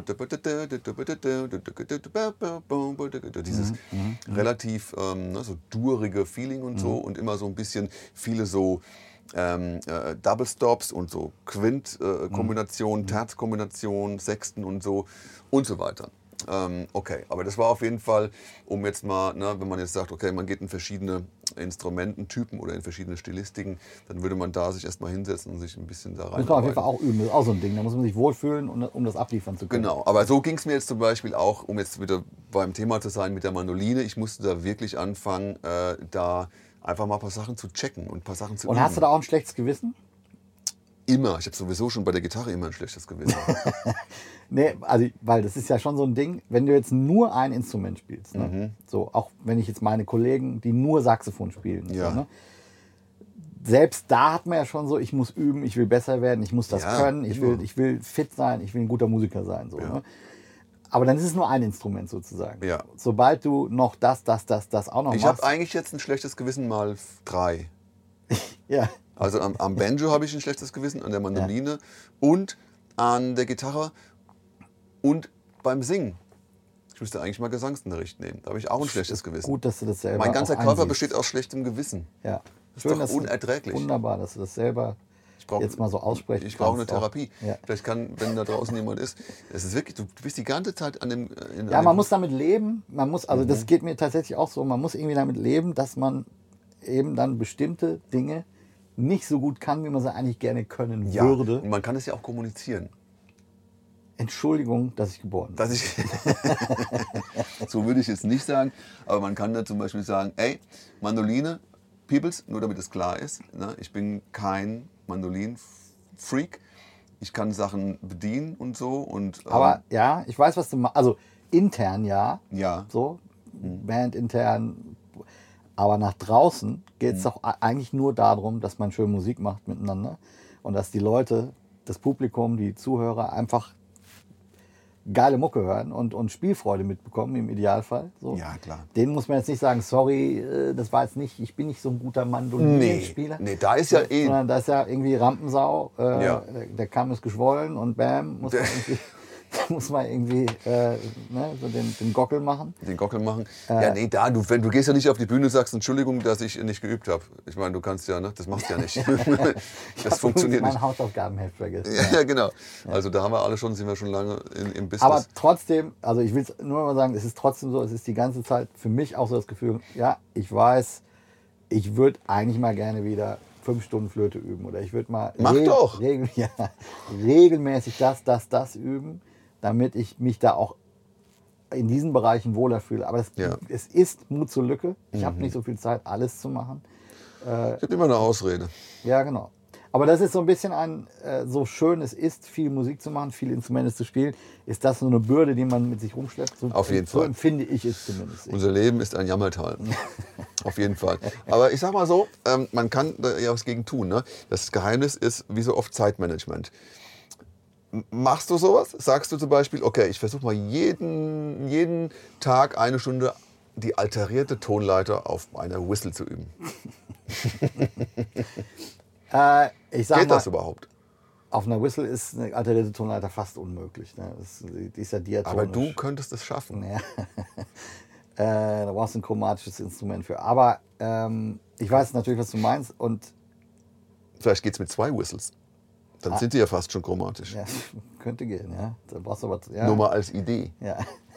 [SPEAKER 2] dieses relativ so durige Feeling und so und immer so ein bisschen viele so Double Stops und so Quint-Kombinationen, Terz-Kombinationen, Sechsten und so weiter. Okay, aber das war auf jeden Fall, um jetzt mal, wenn man jetzt sagt, okay, man geht in verschiedene Instrumententypen oder in verschiedene Stilistiken, dann würde man da sich erstmal hinsetzen und sich ein bisschen da rein.
[SPEAKER 1] Das muss man auf jeden Fall auch üben, das ist auch so ein Ding, da muss man sich wohlfühlen, um das abliefern zu können.
[SPEAKER 2] Genau, aber so ging es mir jetzt zum Beispiel auch, um jetzt wieder beim Thema zu sein mit der Mandoline, ich musste da wirklich anfangen, da einfach mal ein paar Sachen zu checken und ein paar Sachen zu üben.
[SPEAKER 1] Und hast du da auch ein schlechtes Gewissen?
[SPEAKER 2] Immer. Ich habe sowieso schon bei der Gitarre immer ein schlechtes Gewissen.
[SPEAKER 1] Nee, also, weil das ist ja schon so ein Ding, wenn du jetzt nur ein Instrument spielst, ne? So, auch wenn ich jetzt meine Kollegen, die nur Saxophon spielen, so, ne? Selbst da hat man ja schon so, ich muss üben, ich will besser werden, ich muss das können, ich will fit sein, ich will ein guter Musiker sein. So, ne? Aber dann ist es nur ein Instrument sozusagen.
[SPEAKER 2] Ja.
[SPEAKER 1] Sobald du noch das auch noch machst.
[SPEAKER 2] Ich habe eigentlich jetzt ein schlechtes Gewissen mal 3.
[SPEAKER 1] Ja.
[SPEAKER 2] Also am Banjo habe ich ein schlechtes Gewissen, an der Mandoline und an der Gitarre und beim Singen. Ich müsste eigentlich mal Gesangsunterricht nehmen. Da habe ich auch ein schlechtes Gewissen.
[SPEAKER 1] Gut, dass du das selber
[SPEAKER 2] Mein ganzer
[SPEAKER 1] auch
[SPEAKER 2] Körper
[SPEAKER 1] einsiehst.
[SPEAKER 2] besteht aus schlechtem Gewissen.
[SPEAKER 1] Ja.
[SPEAKER 2] Das ist doch unerträglich.
[SPEAKER 1] Wunderbar, dass du das selber jetzt mal so aussprechen
[SPEAKER 2] Ich brauche eine
[SPEAKER 1] kannst auch.
[SPEAKER 2] Therapie.
[SPEAKER 1] Ja.
[SPEAKER 2] Vielleicht kann, wenn da draußen jemand ist, es ist wirklich, du bist die ganze Zeit an dem...
[SPEAKER 1] Ja, man muss damit leben. Also das geht mir tatsächlich auch so. Man muss irgendwie damit leben, dass man eben dann bestimmte Dinge nicht so gut kann, wie man sie eigentlich gerne können würde.
[SPEAKER 2] Und man kann es ja auch kommunizieren.
[SPEAKER 1] Entschuldigung, dass ich geboren bin.
[SPEAKER 2] So würde ich jetzt nicht sagen, aber man kann da zum Beispiel sagen, ey, Mandoline, Peoples, nur damit es klar ist, ne, ich bin kein Mandolin-Freak. Ich kann Sachen bedienen und so. Und,
[SPEAKER 1] Aber ja, ich weiß, was du meinst. Also intern ja.
[SPEAKER 2] Ja.
[SPEAKER 1] So, Band intern. Aber nach draußen geht es doch eigentlich nur darum, dass man schön Musik macht miteinander. Und dass die Leute, das Publikum, die Zuhörer einfach geile Mucke hören und Spielfreude mitbekommen im Idealfall. So.
[SPEAKER 2] Ja, klar.
[SPEAKER 1] Denen muss man jetzt nicht sagen, sorry, das war jetzt nicht, ich bin nicht so ein guter Mandolinenspieler.
[SPEAKER 2] Nee, da ist ja eh...
[SPEAKER 1] Sondern da ist ja irgendwie Rampensau,
[SPEAKER 2] Ja.
[SPEAKER 1] der Kamm ist geschwollen und bam, muss man irgendwie so den Gockel machen.
[SPEAKER 2] Den Gockel machen. Ja, nee, du gehst ja nicht auf die Bühne und sagst, Entschuldigung, dass ich nicht geübt habe. Ich meine, du kannst ja, ne? Das machst du ja nicht. Das funktioniert nicht.
[SPEAKER 1] Mein Hausaufgabenheft vergessen.
[SPEAKER 2] Ja, genau. Also da sind wir schon lange im Business.
[SPEAKER 1] Aber trotzdem, also ich will es nur mal sagen, es ist trotzdem so, es ist die ganze Zeit für mich auch so das Gefühl, ja, ich weiß, ich würde eigentlich mal gerne wieder 5 Stunden Flöte üben. Oder ich würde mal regelmäßig das üben, damit ich mich da auch in diesen Bereichen wohler fühle. Aber es ist Mut zur Lücke. Ich habe nicht so viel Zeit, alles zu machen.
[SPEAKER 2] Ich habe immer eine Ausrede.
[SPEAKER 1] Ja, genau. Aber das ist so ein bisschen so schön es ist, viel Musik zu machen, viele Instrumente zu spielen, ist das so eine Bürde, die man mit sich rumschleppt. So,
[SPEAKER 2] Auf jeden Fall.
[SPEAKER 1] So empfinde ich es zumindest.
[SPEAKER 2] Unser Leben ist ein Jammertal. Auf jeden Fall. Aber ich sag mal so, man kann da ja was gegen tun. Ne? Das Geheimnis ist, wie so oft, Zeitmanagement. Machst du sowas? Sagst du zum Beispiel, okay, ich versuche mal jeden Tag 1 Stunde die alterierte Tonleiter auf einer Whistle zu üben.
[SPEAKER 1] Ich sag
[SPEAKER 2] Geht
[SPEAKER 1] mal,
[SPEAKER 2] das überhaupt?
[SPEAKER 1] auf einer Whistle ist eine alterierte Tonleiter fast unmöglich. Ne? Die ist ja diatonisch.
[SPEAKER 2] Aber du könntest es schaffen.
[SPEAKER 1] Ja. Da brauchst du ein chromatisches Instrument für. Aber ich weiß natürlich, was du meinst. Und
[SPEAKER 2] Vielleicht geht es mit 2 Whistles. Dann sind die ja fast schon chromatisch.
[SPEAKER 1] ja, könnte gehen, ja. Da brauchst du aber,
[SPEAKER 2] Nur mal als Idee.
[SPEAKER 1] Ja.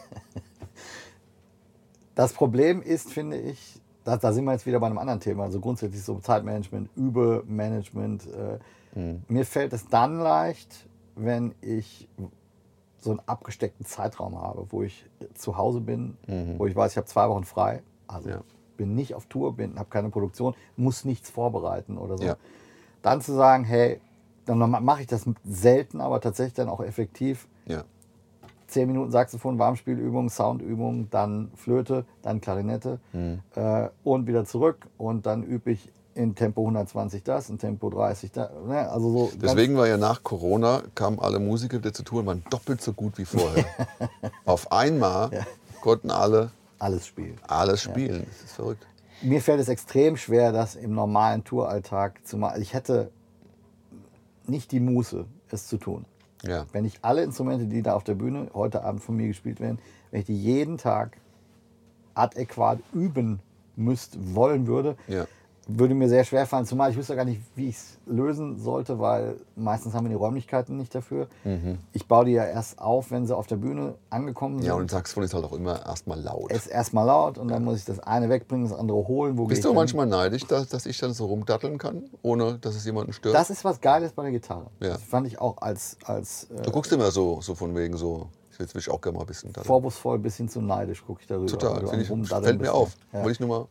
[SPEAKER 1] Das Problem ist, finde ich, da sind wir jetzt wieder bei einem anderen Thema, also grundsätzlich so Zeitmanagement, Übermanagement. Mir fällt es dann leicht, wenn ich so einen abgesteckten Zeitraum habe, wo ich zu Hause bin, wo ich weiß, ich habe 2 Wochen frei, also bin nicht auf Tour, habe keine Produktion, muss nichts vorbereiten oder so.
[SPEAKER 2] Ja.
[SPEAKER 1] Dann zu sagen, hey, dann mache ich das selten, aber tatsächlich dann auch effektiv.
[SPEAKER 2] Ja.
[SPEAKER 1] 10 Minuten Saxophon, Warmspielübung, Soundübung, dann Flöte, dann Klarinette und wieder zurück. Und dann übe ich in Tempo 120 das, in Tempo 30 das. Ne? Also so
[SPEAKER 2] Deswegen war ja nach Corona, kamen alle Musiker wieder zur Tour und waren doppelt so gut wie vorher. Auf einmal konnten alle
[SPEAKER 1] alles spielen.
[SPEAKER 2] alles spielen. Das ist verrückt.
[SPEAKER 1] Mir fällt es extrem schwer, das im normalen Touralltag zu machen. Ich hätte nicht die Muße, es zu tun.
[SPEAKER 2] Ja.
[SPEAKER 1] Wenn ich alle Instrumente, die da auf der Bühne heute Abend von mir gespielt werden, wenn ich die jeden Tag adäquat üben wollen würde, würde mir sehr schwer fallen. Zumal ich wüsste gar nicht, wie ich es lösen sollte, weil meistens haben wir die Räumlichkeiten nicht dafür. Ich baue die ja erst auf, wenn sie auf der Bühne angekommen sind.
[SPEAKER 2] Ja, und Saxophon ist halt auch immer erstmal laut.
[SPEAKER 1] Es ist erstmal laut und dann muss ich das eine wegbringen, das andere holen. Wo
[SPEAKER 2] Bist
[SPEAKER 1] gehe
[SPEAKER 2] du
[SPEAKER 1] ich
[SPEAKER 2] manchmal neidisch, dass ich dann so rumdatteln kann, ohne dass es jemanden stört?
[SPEAKER 1] Das ist was Geiles bei der Gitarre.
[SPEAKER 2] Ja.
[SPEAKER 1] Das fand ich auch als
[SPEAKER 2] Du guckst immer so von wegen so, jetzt will ich auch gerne mal ein bisschen daddeln.
[SPEAKER 1] vorwurfsvoll bis hin zu neidisch gucke ich darüber.
[SPEAKER 2] Total,
[SPEAKER 1] Also
[SPEAKER 2] finde ich,
[SPEAKER 1] rumdaddeln
[SPEAKER 2] fällt mir
[SPEAKER 1] bist.
[SPEAKER 2] auf.
[SPEAKER 1] Ja.
[SPEAKER 2] Wollte ich nur mal.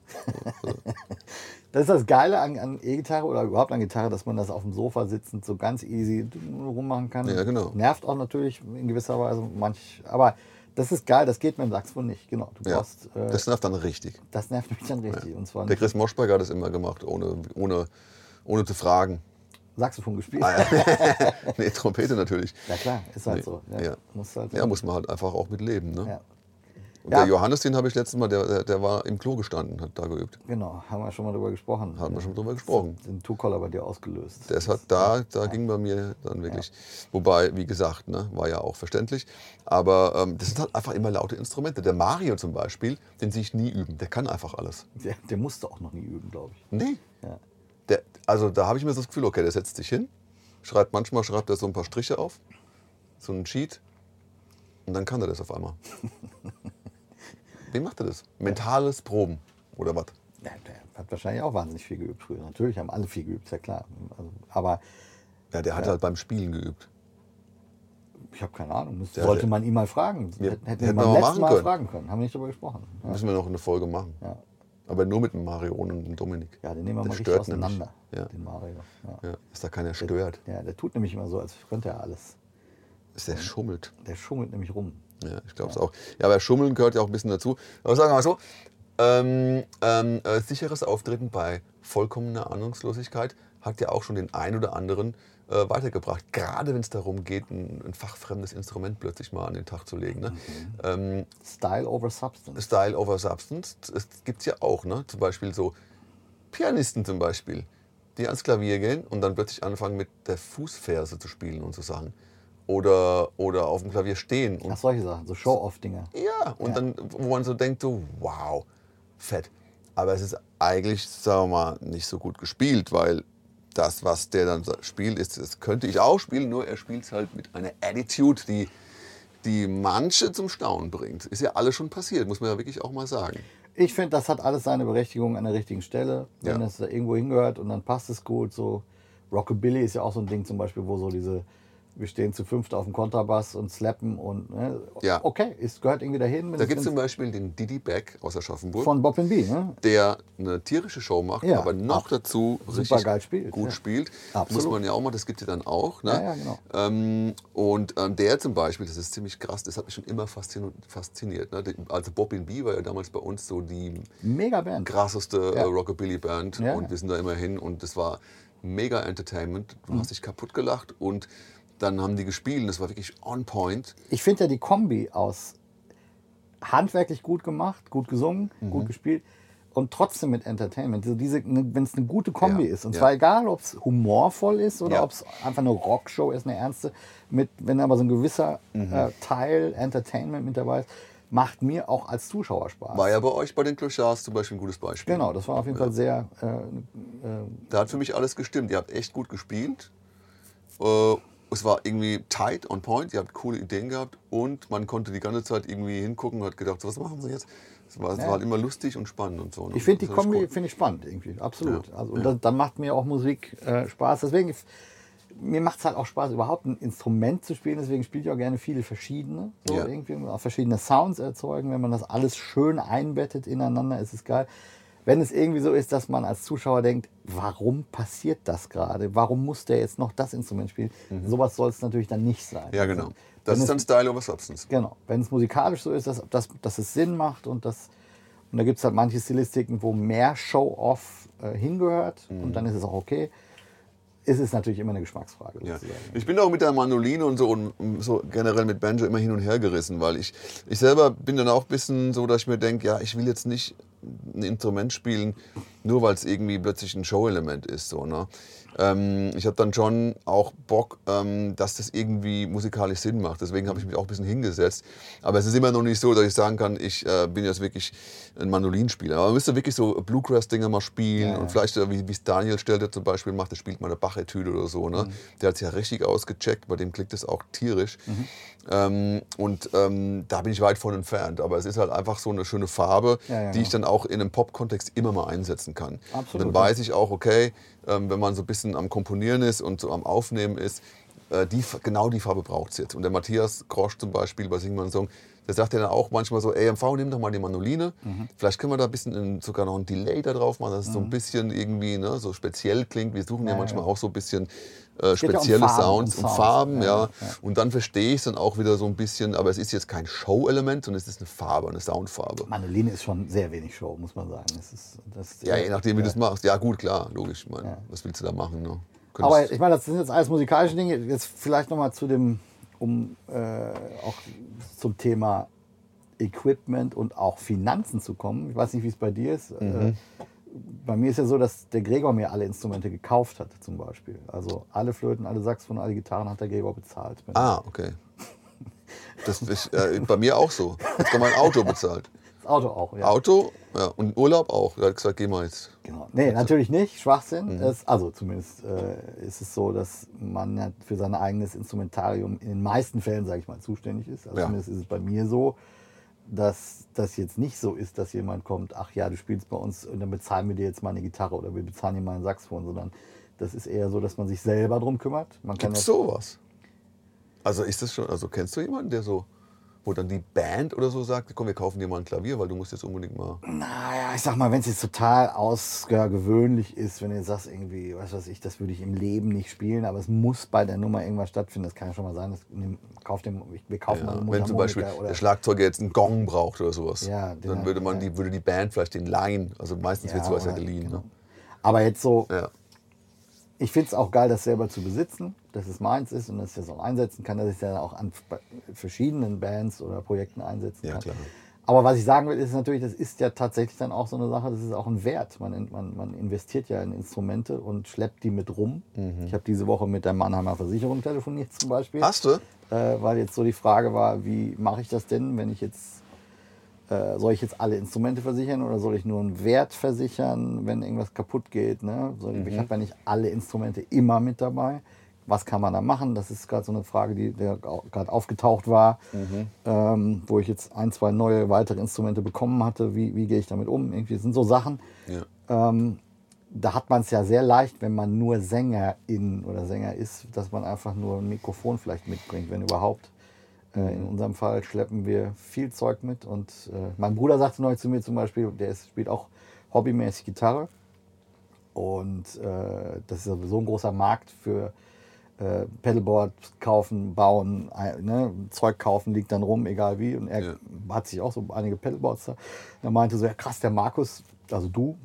[SPEAKER 1] Das ist das Geile an E-Gitarre oder überhaupt an Gitarre, dass man das auf dem Sofa sitzend so ganz easy rummachen kann.
[SPEAKER 2] Ja, genau.
[SPEAKER 1] Nervt auch natürlich in gewisser Weise aber das ist geil, das geht mit dem Saxophon nicht. Genau, du
[SPEAKER 2] Ja,
[SPEAKER 1] brauchst,
[SPEAKER 2] das nervt dann richtig.
[SPEAKER 1] das nervt mich dann richtig. Und zwar
[SPEAKER 2] Der
[SPEAKER 1] nicht
[SPEAKER 2] Chris Moschberger hat das immer gemacht, ohne zu fragen.
[SPEAKER 1] Saxophon gespielt.
[SPEAKER 2] Ah, ja. Nee, Trompete natürlich.
[SPEAKER 1] Ja klar, ist halt
[SPEAKER 2] Nee,
[SPEAKER 1] so.
[SPEAKER 2] ja.
[SPEAKER 1] Muss halt
[SPEAKER 2] Ja, muss man halt einfach auch mit leben. Ne?
[SPEAKER 1] Ja.
[SPEAKER 2] Und
[SPEAKER 1] Ja.
[SPEAKER 2] der Johannes, den habe ich letztes Mal, der war im Klo gestanden, hat da geübt.
[SPEAKER 1] Genau, haben wir schon mal drüber gesprochen.
[SPEAKER 2] Haben wir schon drüber gesprochen.
[SPEAKER 1] Den Two-Color bei dir ausgelöst.
[SPEAKER 2] Das hat da ging bei mir dann wirklich. Wobei, wie gesagt, ne, war ja auch verständlich. Aber das sind halt einfach immer laute Instrumente. Der Mario zum Beispiel, den sehe ich nie üben. Der kann einfach alles.
[SPEAKER 1] Der musste auch noch nie üben, glaube ich.
[SPEAKER 2] Nee.
[SPEAKER 1] Ja.
[SPEAKER 2] Also da habe ich mir so das Gefühl, okay, der setzt sich hin, manchmal schreibt er so ein paar Striche auf, so einen Sheet, und dann kann er das auf einmal. Wie macht er das? Mentales Proben oder was?
[SPEAKER 1] Ja, der hat wahrscheinlich auch wahnsinnig viel geübt früher. Natürlich haben alle viel geübt, ist ja klar. Also, aber
[SPEAKER 2] Ja, der hat halt beim Spielen geübt.
[SPEAKER 1] ich habe keine Ahnung.
[SPEAKER 2] Ja,
[SPEAKER 1] Sollte man ihn mal fragen. Hätten
[SPEAKER 2] hätten
[SPEAKER 1] wir
[SPEAKER 2] wir
[SPEAKER 1] beim
[SPEAKER 2] mal
[SPEAKER 1] letzten
[SPEAKER 2] machen
[SPEAKER 1] Mal
[SPEAKER 2] können.
[SPEAKER 1] fragen können. Haben wir nicht darüber gesprochen. Ja,
[SPEAKER 2] Müssen wir noch eine Folge machen.
[SPEAKER 1] ja.
[SPEAKER 2] Aber nur mit dem Mario und dem Dominik.
[SPEAKER 1] Ja, den nehmen wir
[SPEAKER 2] Der
[SPEAKER 1] mal richtig
[SPEAKER 2] stört
[SPEAKER 1] auseinander,
[SPEAKER 2] nämlich. Ja.
[SPEAKER 1] den Mario. Ja.
[SPEAKER 2] Ja, dass da keiner stört.
[SPEAKER 1] Ja, der tut nämlich immer so, als könnte er alles.
[SPEAKER 2] Der schummelt.
[SPEAKER 1] Der schummelt nämlich rum.
[SPEAKER 2] Ja, ich glaube es auch. Ja, aber Schummeln gehört ja auch ein bisschen dazu. Aber sagen wir mal so, sicheres Auftreten bei vollkommener Ahnungslosigkeit hat ja auch schon den ein oder anderen weitergebracht. Gerade wenn es darum geht, ein fachfremdes Instrument plötzlich mal an den Tag zu legen. Ne?
[SPEAKER 1] Style over Substance.
[SPEAKER 2] Style over Substance, das gibt es ja auch. Ne? Zum Beispiel so Pianisten zum Beispiel, die ans Klavier gehen und dann plötzlich anfangen mit der Fußferse zu spielen und so Sachen. Oder auf dem Klavier stehen. Und
[SPEAKER 1] Ach, solche Sachen, so Show-Off-Dinger.
[SPEAKER 2] ja, und dann, wo man so denkt, so, wow, fett. Aber es ist eigentlich, sagen wir mal, nicht so gut gespielt, weil das, was der dann spielt, das könnte ich auch spielen, nur er spielt es halt mit einer Attitude, die manche zum Staunen bringt. Ist ja alles schon passiert, muss man ja wirklich auch mal sagen.
[SPEAKER 1] Ich finde, das hat alles seine Berechtigung an der richtigen Stelle. Wenn
[SPEAKER 2] Ja.
[SPEAKER 1] es da irgendwo hingehört und dann passt es gut. So Rockabilly ist ja auch so ein Ding zum Beispiel, wo so wir stehen zu fünft auf dem Kontrabass und slappen und ne,
[SPEAKER 2] Ja.
[SPEAKER 1] okay, es gehört irgendwie dahin. wenn
[SPEAKER 2] Da
[SPEAKER 1] es
[SPEAKER 2] gibt es zum
[SPEAKER 1] ins-
[SPEAKER 2] Beispiel den Didi Beck aus Aschaffenburg,
[SPEAKER 1] von Bob B, ne?
[SPEAKER 2] der eine tierische Show macht,
[SPEAKER 1] Ja,
[SPEAKER 2] aber noch dazu
[SPEAKER 1] super
[SPEAKER 2] richtig
[SPEAKER 1] geil spielt,
[SPEAKER 2] gut
[SPEAKER 1] ja.
[SPEAKER 2] spielt.
[SPEAKER 1] Absolut.
[SPEAKER 2] Muss man ja auch mal, das gibt es ja dann auch. Ne?
[SPEAKER 1] Ja, genau.
[SPEAKER 2] Und der zum Beispiel, das ist ziemlich krass, das hat mich schon immer fasziniert. Ne? Also Bob B war ja damals bei uns so die
[SPEAKER 1] Mega Band.
[SPEAKER 2] krasseste
[SPEAKER 1] Ja.
[SPEAKER 2] Rockabilly-Band
[SPEAKER 1] Ja,
[SPEAKER 2] und
[SPEAKER 1] ja.
[SPEAKER 2] wir sind da immer hin und das war mega Entertainment. Du hast dich kaputt gelacht und dann haben die gespielt und das war wirklich on point.
[SPEAKER 1] Ich finde ja die Kombi aus handwerklich gut gemacht, gut gesungen,
[SPEAKER 2] Mhm.
[SPEAKER 1] gut gespielt und trotzdem mit Entertainment. Also wenn es eine gute Kombi
[SPEAKER 2] Ja,
[SPEAKER 1] ist, und
[SPEAKER 2] ja.
[SPEAKER 1] zwar egal, ob es humorvoll ist oder
[SPEAKER 2] Ja.
[SPEAKER 1] ob es einfach eine Rockshow ist, eine ernste, wenn aber so ein gewisser
[SPEAKER 2] Mhm.
[SPEAKER 1] Teil Entertainment mit dabei ist, macht mir auch als Zuschauer Spaß.
[SPEAKER 2] War ja bei euch bei den Clochards zum Beispiel ein gutes Beispiel.
[SPEAKER 1] Genau, das war auf jeden Fall sehr.
[SPEAKER 2] Da hat für mich alles gestimmt. Ihr habt echt gut gespielt. Es war irgendwie tight, on point. Ihr habt coole Ideen gehabt und man konnte die ganze Zeit irgendwie hingucken und hat gedacht, so, was machen sie jetzt? Es war halt immer lustig und spannend und so. Ne?
[SPEAKER 1] Ich finde die
[SPEAKER 2] Das war echt
[SPEAKER 1] Kombi
[SPEAKER 2] cool.
[SPEAKER 1] finde ich spannend irgendwie, absolut.
[SPEAKER 2] Ja,
[SPEAKER 1] Also, und dann macht mir auch Musik Spaß. Deswegen, mir macht es halt auch Spaß, überhaupt ein Instrument zu spielen. Deswegen spiele ich auch gerne viele verschiedene. So
[SPEAKER 2] Ja.
[SPEAKER 1] irgendwie auch verschiedene Sounds erzeugen. Wenn man das alles schön einbettet ineinander, ist es geil. Wenn es irgendwie so ist, dass man als Zuschauer denkt, warum passiert das gerade? Warum muss der jetzt noch das Instrument spielen? Sowas soll es natürlich dann nicht sein.
[SPEAKER 2] Ja, genau.
[SPEAKER 1] Also,
[SPEAKER 2] Das
[SPEAKER 1] wenn
[SPEAKER 2] ist dann Style over Substance.
[SPEAKER 1] Genau, wenn es musikalisch so ist, dass es Sinn macht und da gibt es halt manche Stilistiken, wo mehr Show-Off hingehört und dann ist es auch okay. Ist es natürlich immer eine Geschmacksfrage.
[SPEAKER 2] Ja.
[SPEAKER 1] sozusagen.
[SPEAKER 2] Ich bin auch mit der Mandoline und so generell mit Banjo immer hin und her gerissen, weil ich selber bin dann auch ein bisschen so, dass ich mir denke, ja, ich will jetzt nicht ein Instrument spielen, nur weil es irgendwie plötzlich ein Show-Element ist. So, ne? Ich habe dann schon auch Bock, dass das irgendwie musikalisch Sinn macht. Deswegen habe ich mich auch ein bisschen hingesetzt. Aber es ist immer noch nicht so, dass ich sagen kann, ich bin jetzt wirklich ein Mandolinspieler. Aber man müsste wirklich so Bluegrass-Dinger mal spielen.
[SPEAKER 1] Ja.
[SPEAKER 2] Und vielleicht, wie es Daniel Stelter zum Beispiel macht, der spielt mal eine Bach-Etüde oder so. Ne? Der hat es ja richtig ausgecheckt. Bei dem klingt es auch tierisch. Da bin ich weit von entfernt. Aber es ist halt einfach so eine schöne Farbe,
[SPEAKER 1] Ja,
[SPEAKER 2] die ich dann auch in einem Pop-Kontext immer mal einsetzen kann.
[SPEAKER 1] Absolut,
[SPEAKER 2] Und dann weiß ich auch, okay, wenn man so ein bisschen am Komponieren ist und so am Aufnehmen ist, genau die Farbe braucht es jetzt. Und der Matthias Grosch zum Beispiel bei Sing mal einen Song, der sagt ja dann auch manchmal so, ey MV, nimm doch mal die Mandoline. Vielleicht können wir da ein bisschen sogar noch ein Delay da drauf machen, dass es so ein bisschen irgendwie so speziell klingt. Wir suchen ja manchmal auch so ein bisschen
[SPEAKER 1] geht ja um
[SPEAKER 2] spezielle
[SPEAKER 1] Farben
[SPEAKER 2] Sounds
[SPEAKER 1] und
[SPEAKER 2] und
[SPEAKER 1] Sounds.
[SPEAKER 2] Farben.
[SPEAKER 1] Ja,
[SPEAKER 2] Ja.
[SPEAKER 1] ja.
[SPEAKER 2] Und dann verstehe ich es dann auch wieder so ein bisschen, aber es ist jetzt kein Show-Element, sondern es ist eine Farbe, eine Soundfarbe.
[SPEAKER 1] Mandoline ist schon sehr wenig Show, muss man sagen.
[SPEAKER 2] Ja, je nachdem, wie du es machst. Ja gut, klar, logisch. Ich meine, was willst du da machen? Ne?
[SPEAKER 1] Aber ich meine, das sind jetzt alles musikalische Dinge. Jetzt vielleicht nochmal auch zum Thema, Equipment und auch Finanzen zu kommen. Ich weiß nicht, wie es bei dir ist. Bei mir ist ja so, dass der Gregor mir alle Instrumente gekauft hat, zum Beispiel. Also alle Flöten, alle Saxophone, alle Gitarren hat der Gregor bezahlt.
[SPEAKER 2] Okay. Das ist bei mir auch so. Jetzt kommt mein Auto bezahlt.
[SPEAKER 1] Das Auto auch, ja.
[SPEAKER 2] Auto, ja, und Urlaub auch. Er hat gesagt, geh mal jetzt.
[SPEAKER 1] Genau. Nee, natürlich nicht. Schwachsinn. Also zumindest ist es so, dass man ja für sein eigenes Instrumentarium in den meisten Fällen, sage ich mal, zuständig ist. Also zumindest ist es bei mir so, dass das jetzt nicht so ist, dass jemand kommt, ach ja, du spielst bei uns und dann bezahlen wir dir jetzt mal eine Gitarre oder wir bezahlen dir mal ein Saxophon, sondern das ist eher so, dass man sich selber drum kümmert.
[SPEAKER 2] Gibt es sowas? Also ist das schon, also kennst du jemanden, der so, wo dann die Band oder so sagt, komm, wir kaufen dir mal ein Klavier, weil du musst jetzt unbedingt mal...
[SPEAKER 1] Naja, ich sag mal, wenn es jetzt total gewöhnlich ist, wenn du jetzt sagst, irgendwie, was weiß ich, das würde ich im Leben nicht spielen, aber es muss bei der Nummer irgendwas stattfinden, das kann ja schon mal sein, wir kaufen mal eine
[SPEAKER 2] Wenn zum Beispiel der Schlagzeuger jetzt einen Gong braucht oder sowas,
[SPEAKER 1] ja,
[SPEAKER 2] dann würde die Band vielleicht den leihen, also meistens wird sowas ja geliehen.
[SPEAKER 1] Genau.
[SPEAKER 2] Ne?
[SPEAKER 1] Aber jetzt so,
[SPEAKER 2] Ja.
[SPEAKER 1] ich finde es auch geil, das selber zu besitzen, dass es meins ist und dass ich das auch einsetzen kann, dass ich es ja auch an verschiedenen Bands oder Projekten einsetzen kann.
[SPEAKER 2] Klar.
[SPEAKER 1] Aber was ich sagen will, ist natürlich, das ist ja tatsächlich dann auch so eine Sache, das ist auch ein Wert. Man investiert ja in Instrumente und schleppt die mit rum. Ich habe diese Woche mit der Mannheimer Versicherung telefoniert zum Beispiel.
[SPEAKER 2] Hast du?
[SPEAKER 1] Weil jetzt so die Frage war, wie mache ich das denn, wenn ich jetzt, soll ich jetzt alle Instrumente versichern oder soll ich nur einen Wert versichern, wenn irgendwas kaputt geht? Ne? Ich habe ja nicht alle Instrumente immer mit dabei. Was kann man da machen? Das ist gerade so eine Frage, die gerade aufgetaucht war, wo ich jetzt 1, 2 neue weitere Instrumente bekommen hatte. Wie gehe ich damit um? Irgendwie sind so Sachen.
[SPEAKER 2] Ja.
[SPEAKER 1] Da hat man es ja sehr leicht, wenn man nur Sängerin oder Sänger ist, dass man einfach nur ein Mikrofon vielleicht mitbringt, wenn überhaupt. In unserem Fall schleppen wir viel Zeug mit. Und mein Bruder sagte neulich zu mir zum Beispiel, spielt auch hobbymäßig Gitarre. Und das ist sowieso ein großer Markt für Pedalboard kaufen, bauen, Zeug kaufen, liegt dann rum, egal wie. Und er hat sich auch so einige Pedalboards da. Er meinte so, ja krass, der Markus, also du,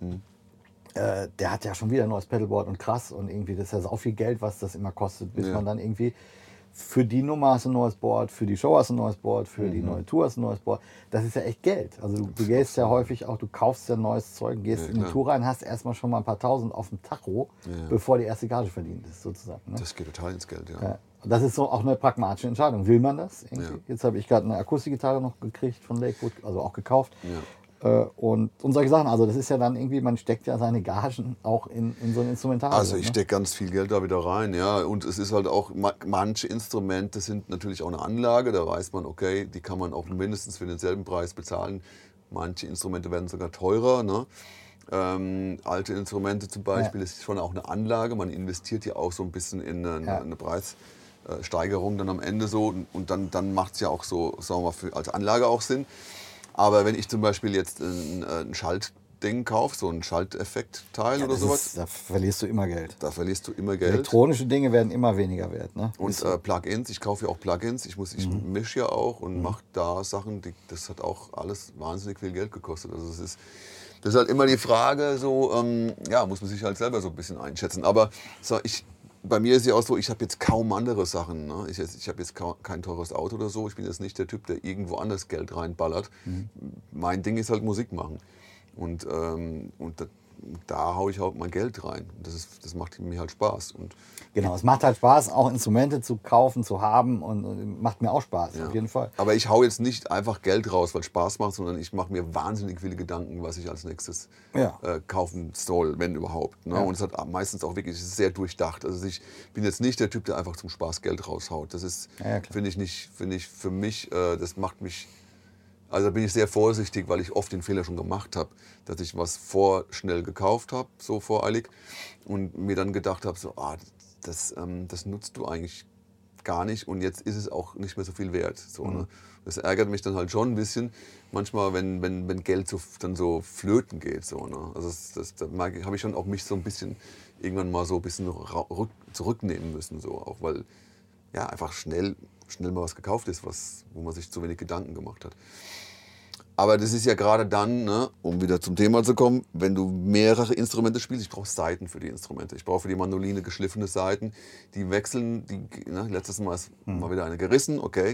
[SPEAKER 1] der hat ja schon wieder ein neues Pedalboard und krass. Und irgendwie, das ist ja so viel Geld, was das immer kostet, bis man dann irgendwie für die Nummer hast du ein neues Board, für die Show hast du ein neues Board, für die neue Tour hast du ein neues Board. Das ist ja echt Geld. Also du gehst ja häufig auch, du kaufst ja neues Zeug, gehst in die Tour rein, hast erstmal schon mal ein paar Tausend auf dem Tacho, bevor die erste Gage verdient ist, sozusagen. Ne?
[SPEAKER 2] Das geht total ins Geld, ja.
[SPEAKER 1] Und das ist so auch eine pragmatische Entscheidung. Will man das? Jetzt habe ich gerade eine Akustikgitarre noch gekriegt von Lakewood, also auch gekauft. Und solche Sachen. Also das ist ja dann irgendwie, man steckt ja seine Gagen auch in so ein Instrumentarium.
[SPEAKER 2] Also ich stecke ganz viel Geld da wieder rein, ja. Und es ist halt auch, manche Instrumente sind natürlich auch eine Anlage, da weiß man, okay, die kann man auch mindestens für denselben Preis bezahlen. Manche Instrumente werden sogar teurer, ne? Alte Instrumente zum Beispiel, ist schon auch eine Anlage. Man investiert ja auch so ein bisschen in eine Preissteigerung dann am Ende so. Und dann macht es ja auch so, sagen wir mal, als Anlage auch Sinn. Aber wenn ich zum Beispiel jetzt ein Schaltding kaufe, so ein Schalteffektteil oder sowas.
[SPEAKER 1] Da verlierst du immer Geld.
[SPEAKER 2] Da verlierst du immer Geld.
[SPEAKER 1] Elektronische Dinge werden immer weniger wert. Ne?
[SPEAKER 2] Und Plugins, ich kaufe ja auch Plugins. Ich mische ja auch und mache da Sachen, das hat auch alles wahnsinnig viel Geld gekostet. Also das ist halt immer die Frage, so, muss man sich halt selber so ein bisschen einschätzen. Aber bei mir ist ja auch so, ich habe jetzt kaum andere Sachen. Ne? Ich habe jetzt kein teures Auto oder so. Ich bin jetzt nicht der Typ, der irgendwo anders Geld reinballert. Mein Ding ist halt Musik machen. Und da haue ich halt mein Geld rein. Das macht mir halt Spaß.
[SPEAKER 1] Genau, es macht halt Spaß, auch Instrumente zu kaufen, zu haben und macht mir auch Spaß, auf jeden Fall.
[SPEAKER 2] Aber ich hau jetzt nicht einfach Geld raus, weil es Spaß macht, sondern ich mache mir wahnsinnig viele Gedanken, was ich als nächstes kaufen soll, wenn überhaupt. Ne? Und es hat meistens auch wirklich sehr durchdacht. Also ich bin jetzt nicht der Typ, der einfach zum Spaß Geld raushaut. Das ist, finde ich für mich, das macht mich... Also da bin ich sehr vorsichtig, weil ich oft den Fehler schon gemacht habe, dass ich was vorschnell gekauft habe, so voreilig, und mir dann gedacht habe, so, das nutzt du eigentlich gar nicht und jetzt ist es auch nicht mehr so viel wert. So, ne? Das ärgert mich dann halt schon ein bisschen, manchmal, wenn Geld dann so flöten geht. So, ne? Also da habe ich schon auch mich so ein bisschen irgendwann mal so ein bisschen zurücknehmen müssen, so, auch weil einfach schnell mal was gekauft ist, wo man sich zu wenig Gedanken gemacht hat. Aber das ist ja gerade dann, ne, um wieder zum Thema zu kommen, wenn du mehrere Instrumente spielst, ich brauche Saiten für die Instrumente. Ich brauche für die Mandoline geschliffene Saiten, die wechseln, letztes Mal ist mal wieder eine gerissen, okay.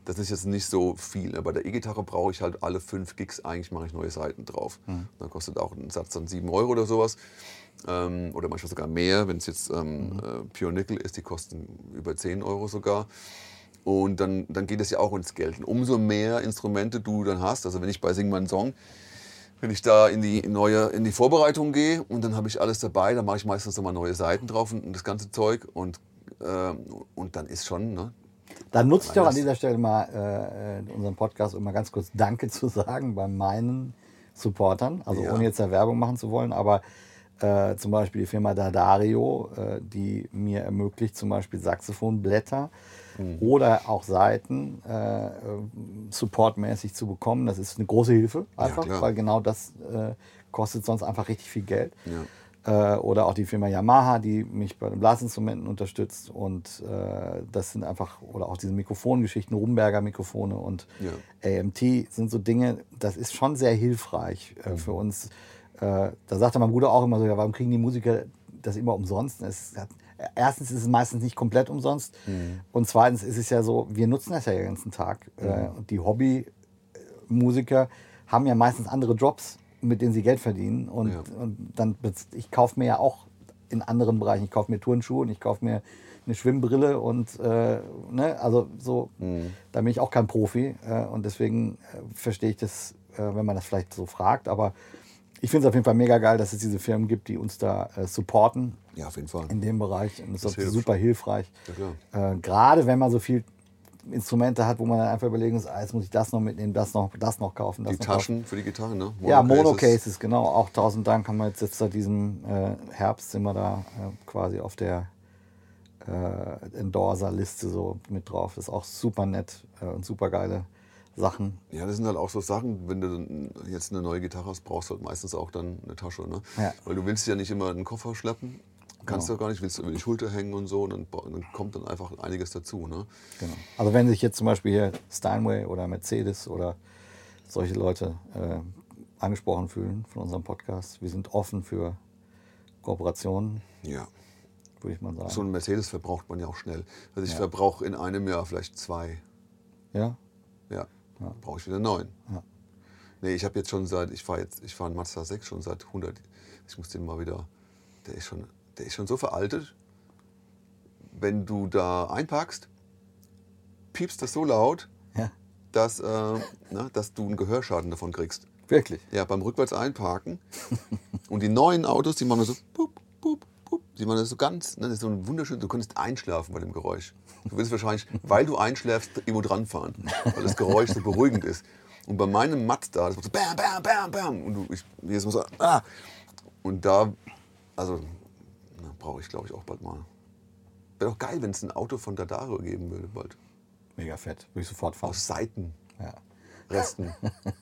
[SPEAKER 2] Das ist jetzt nicht so viel. Bei der E-Gitarre brauche ich halt alle 5 Gigs, eigentlich mache ich neue Saiten drauf. Dann kostet auch ein Satz dann 7 Euro oder sowas. Oder manchmal sogar mehr, wenn es jetzt Pure Nickel ist, die kosten über 10 Euro sogar. Und dann geht es ja auch ins Geld. Und umso mehr Instrumente du dann hast, also wenn ich bei Sing meinen Song, wenn ich da in die Vorbereitung gehe und dann habe ich alles dabei, dann mache ich meistens nochmal neue Saiten drauf und das ganze Zeug und dann ist schon, ne?
[SPEAKER 1] Dann nutze ich doch an dieser Stelle mal unseren Podcast, um mal ganz kurz Danke zu sagen bei meinen Supportern. Also
[SPEAKER 2] Ja.
[SPEAKER 1] ohne jetzt da Werbung machen zu wollen, aber zum Beispiel die Firma Dadario, die mir ermöglicht, zum Beispiel Saxophonblätter oder auch Saiten supportmäßig zu bekommen. Das ist eine große Hilfe einfach,
[SPEAKER 2] klar.
[SPEAKER 1] weil genau das kostet sonst einfach richtig viel Geld.
[SPEAKER 2] Ja.
[SPEAKER 1] Oder auch die Firma Yamaha, die mich bei den Blasinstrumenten unterstützt. Und das sind einfach, oder auch diese Mikrofongeschichten, Rumberger Mikrofone und AMT sind so Dinge, das ist schon sehr hilfreich für uns. Da sagte mein Bruder auch immer so, ja, warum kriegen die Musiker das immer umsonst? Erstens ist es meistens nicht komplett umsonst. Und zweitens ist es ja so, wir nutzen das ja den ganzen Tag. Und die Hobbymusiker haben ja meistens andere Jobs, mit denen sie Geld verdienen. Und dann, ich kaufe mir ja auch in anderen Bereichen, ich kaufe mir Turnschuhe und ich kaufe mir eine Schwimmbrille und also so, da bin ich auch kein Profi. Und deswegen verstehe ich das, wenn man das vielleicht so fragt. Aber ich finde es auf jeden Fall mega geil, dass es diese Firmen gibt, die uns da supporten.
[SPEAKER 2] Ja, auf jeden Fall.
[SPEAKER 1] In dem Bereich. Und das ist
[SPEAKER 2] hilft.
[SPEAKER 1] super hilfreich.
[SPEAKER 2] Ja, klar.
[SPEAKER 1] Gerade wenn man so viel Instrumente hat, wo man dann einfach überlegen muss, jetzt muss ich das noch mitnehmen, das noch kaufen. Das
[SPEAKER 2] Die
[SPEAKER 1] noch
[SPEAKER 2] Taschen
[SPEAKER 1] kaufen.
[SPEAKER 2] für die Gitarre, ne?
[SPEAKER 1] Ja, Monocases, genau. Auch 1000 Dank haben wir jetzt seit diesem Herbst sind wir da quasi auf der Endorser-Liste so mit drauf. Das ist auch super nett und super geile Sachen.
[SPEAKER 2] Ja, das sind halt auch so Sachen, wenn du dann jetzt eine neue Gitarre hast, brauchst du halt meistens auch dann eine Tasche, ne?
[SPEAKER 1] Ja.
[SPEAKER 2] Weil du willst ja nicht immer einen Koffer schleppen, kannst du gar nicht, willst du über die Schulter hängen und so, und dann kommt dann einfach einiges dazu, ne?
[SPEAKER 1] Genau. Also wenn sich jetzt zum Beispiel hier Steinway oder Mercedes oder solche Leute angesprochen fühlen von unserem Podcast, wir sind offen für Kooperationen,
[SPEAKER 2] Ja.
[SPEAKER 1] würde ich mal sagen.
[SPEAKER 2] So einen Mercedes verbraucht man ja auch schnell. Also ich
[SPEAKER 1] Ja.
[SPEAKER 2] verbrauche in einem Jahr vielleicht 2.
[SPEAKER 1] Ja?
[SPEAKER 2] Ja. Brauche ich wieder 9.
[SPEAKER 1] Ja.
[SPEAKER 2] Nee, ich habe jetzt schon ich fahre einen Mazda 6 schon seit 100. Ich muss den mal wieder, der ist schon so veraltet. Wenn du da einparkst, piepst das so laut,
[SPEAKER 1] Ja.
[SPEAKER 2] dass du einen Gehörschaden davon kriegst.
[SPEAKER 1] Wirklich?
[SPEAKER 2] Ja, beim rückwärts einparken. Und die neuen Autos, die machen nur so pup, pup, pup. Die machen das so ganz, ne, das ist so ein wunderschön, du könntest einschlafen bei dem Geräusch. Du willst wahrscheinlich, weil du einschläfst, irgendwo dran fahren, weil das Geräusch so beruhigend ist. Und bei meinem Mazda, das macht so bam, bam, bam, bam. Und jedes Mal so, ah. Und da, also, brauche ich glaube ich auch bald mal. Wäre doch geil, wenn es ein Auto von Dadario geben würde bald.
[SPEAKER 1] Mega fett. Würde ich sofort fahren.
[SPEAKER 2] Aus Seiten.
[SPEAKER 1] Ja.
[SPEAKER 2] Resten.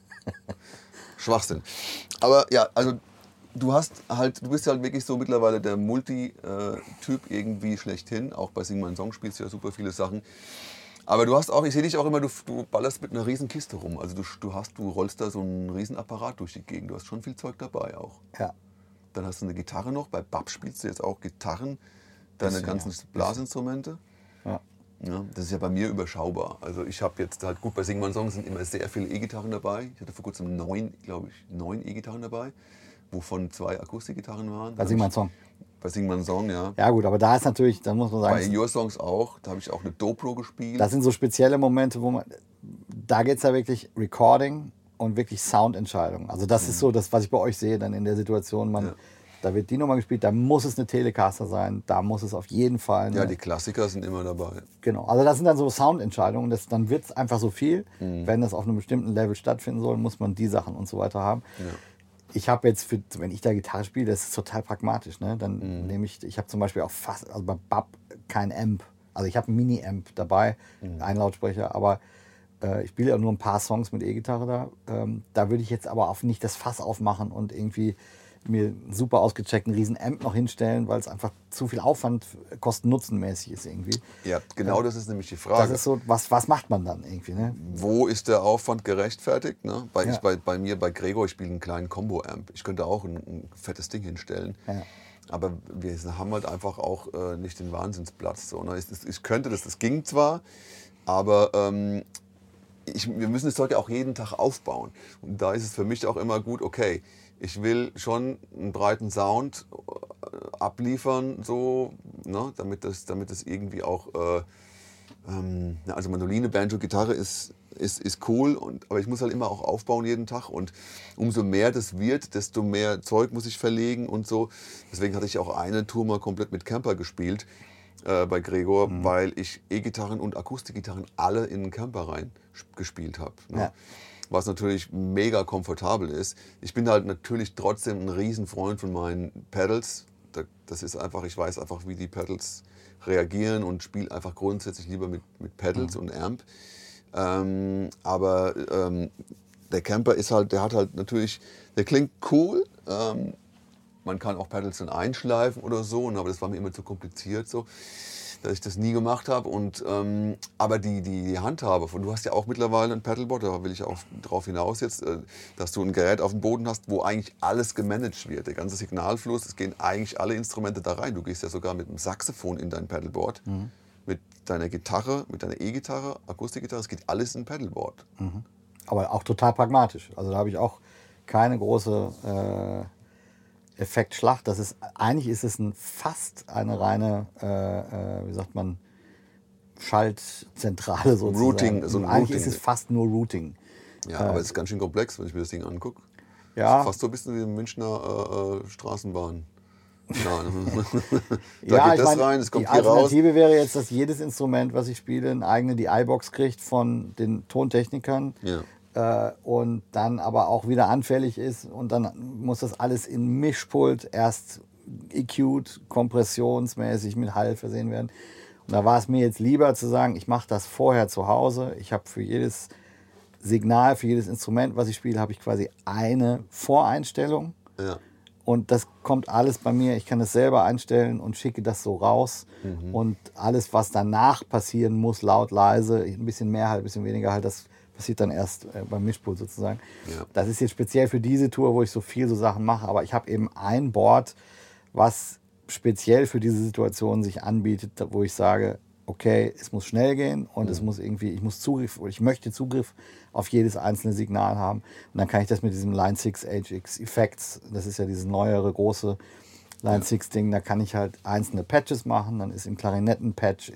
[SPEAKER 2] Schwachsinn. Aber ja, also du bist halt wirklich so mittlerweile der Multi-Typ irgendwie schlechthin. Auch bei Sing meinen Song spielst du ja super viele Sachen. Aber du hast auch, ich sehe dich auch immer, du ballerst mit einer riesen Kiste rum. Also du rollst da so einen riesen Apparat durch die Gegend. Du hast schon viel Zeug dabei auch.
[SPEAKER 1] Ja.
[SPEAKER 2] Dann hast du eine Gitarre noch. Bei Bab spielst du jetzt auch Gitarren, deine
[SPEAKER 1] Bisschen,
[SPEAKER 2] ganzen
[SPEAKER 1] ja.
[SPEAKER 2] Blasinstrumente.
[SPEAKER 1] Ja.
[SPEAKER 2] Ja, das ist ja bei mir überschaubar. Also ich habe jetzt halt, gut, bei Sing meinen Song sind immer sehr viele E-Gitarren dabei. Ich hatte vor kurzem 9 E-Gitarren dabei, wovon 2 Akustikgitarren waren.
[SPEAKER 1] Bei Sing meinen Song.
[SPEAKER 2] Bei Sing meinen Song, ja.
[SPEAKER 1] Ja gut, aber da ist natürlich, da muss man
[SPEAKER 2] Bei
[SPEAKER 1] sagen,
[SPEAKER 2] Your Songs auch, da habe ich auch eine Dobro gespielt.
[SPEAKER 1] das sind so spezielle Momente, wo da geht es ja wirklich Recording und wirklich Soundentscheidungen. Also das ist so das, was ich bei euch sehe dann in der Situation, da wird die Nummer gespielt, da muss es eine Telecaster sein, da muss es auf jeden Fall
[SPEAKER 2] Ja, die Klassiker sind immer dabei.
[SPEAKER 1] Genau, also das sind dann so Soundentscheidungen, dann wird es einfach so viel. Wenn das auf einem bestimmten Level stattfinden soll, muss man die Sachen und so weiter haben.
[SPEAKER 2] Ja.
[SPEAKER 1] Ich habe jetzt, wenn ich da Gitarre spiele, das ist total pragmatisch. Ne? Dann nehme ich habe zum Beispiel auch also bei Bab kein Amp. Also ich habe einen Mini-Amp dabei, einen Lautsprecher, aber ich spiele ja nur ein paar Songs mit E-Gitarre da. Da würde ich jetzt aber auch nicht das Fass aufmachen und irgendwie mir einen super ausgecheckten riesen Amp noch hinstellen, weil es einfach zu viel Aufwand kosten-nutzen-mäßig ist irgendwie.
[SPEAKER 2] Ja, genau das ist nämlich die Frage.
[SPEAKER 1] Das ist so, was macht man dann irgendwie? Ne?
[SPEAKER 2] Wo ist der Aufwand gerechtfertigt? Ne?
[SPEAKER 1] Ja.
[SPEAKER 2] Bei mir, bei Gregor, ich spiele einen kleinen Combo-Amp. Ich könnte auch ein fettes Ding hinstellen.
[SPEAKER 1] Ja.
[SPEAKER 2] Aber wir haben halt einfach auch nicht den Wahnsinnsplatz. So, ne? Ich könnte das ging zwar, aber wir müssen das Zeug ja auch jeden Tag aufbauen. Und da ist es für mich auch immer gut, okay, ich will schon einen breiten Sound abliefern, so, ne, damit das irgendwie auch, also Mandoline, Banjo, Gitarre ist cool, aber ich muss halt immer auch aufbauen jeden Tag und umso mehr das wird, desto mehr Zeug muss ich verlegen und so. Deswegen hatte ich auch eine Tour mal komplett mit Camper gespielt bei Gregor, weil ich E-Gitarren und Akustikgitarren alle in den Camper rein gespielt habe. Ne?
[SPEAKER 1] Ja.
[SPEAKER 2] Was natürlich mega komfortabel ist. Ich bin halt natürlich trotzdem ein Riesenfreund von meinen Pedals. Das ist einfach, ich weiß einfach, wie die Pedals reagieren und spiele einfach grundsätzlich lieber mit Pedals und Amp. Aber der Camper ist halt, der hat halt natürlich, der klingt cool. Man kann auch Pedals dann einschleifen oder so, aber das war mir immer zu kompliziert, so, dass ich das nie gemacht habe. Und, aber die Handhabe, du hast ja auch mittlerweile ein Pedalboard, da will ich auch drauf hinaus jetzt, dass du ein Gerät auf dem Boden hast, wo eigentlich alles gemanagt wird. Der ganze Signalfluss, es gehen eigentlich alle Instrumente da rein. Du gehst ja sogar mit einem Saxophon in dein Pedalboard, mit deiner Gitarre, mit deiner E-Gitarre, Akustikgitarre, es geht alles in ein Pedalboard.
[SPEAKER 1] Aber auch total pragmatisch. Also da habe ich auch keine große Effektschlacht. Eigentlich ist es fast eine reine, wie sagt man, Schaltzentrale sozusagen.
[SPEAKER 2] Routing, so ein
[SPEAKER 1] Eigentlich
[SPEAKER 2] Routing.
[SPEAKER 1] ist es fast nur Routing.
[SPEAKER 2] Ja, aber es ist ganz schön komplex, wenn ich mir das Ding angucke.
[SPEAKER 1] Ja.
[SPEAKER 2] Fast so ein bisschen wie eine Münchner Straßenbahn. Ja,
[SPEAKER 1] Ja,
[SPEAKER 2] geht das rein, es kommt
[SPEAKER 1] die
[SPEAKER 2] hier raus.
[SPEAKER 1] Alternative wäre jetzt, dass jedes Instrument, was ich spiele, eine eigene DI-Box kriegt von den Tontechnikern.
[SPEAKER 2] Ja.
[SPEAKER 1] Und dann aber auch wieder anfällig ist und dann muss das alles in Mischpult erst EQ'd, kompressionsmäßig mit Hall versehen werden. Und da war es mir jetzt lieber zu sagen, ich mache das vorher zu Hause. Ich habe für jedes Signal, für jedes Instrument, was ich spiele, habe ich quasi eine Voreinstellung.
[SPEAKER 2] Ja.
[SPEAKER 1] Und das kommt alles bei mir. Ich kann das selber einstellen und schicke das so raus. Und alles, was danach passieren muss, laut, leise, ein bisschen mehr halt, ein bisschen weniger halt, das passiert dann erst beim Mischpult sozusagen.
[SPEAKER 2] Ja.
[SPEAKER 1] Das ist jetzt speziell für diese Tour, wo ich so viel so Sachen mache. Aber ich habe eben ein Board, was speziell für diese Situation sich anbietet, wo ich sage, okay, es muss schnell gehen und es muss irgendwie, ich möchte Zugriff auf jedes einzelne Signal haben. Und dann kann ich das mit diesem Line 6 HX Effects, das ist ja dieses neuere große Line 6 Ding, da kann ich halt einzelne Patches machen. Dann ist im Klarinetten-Patch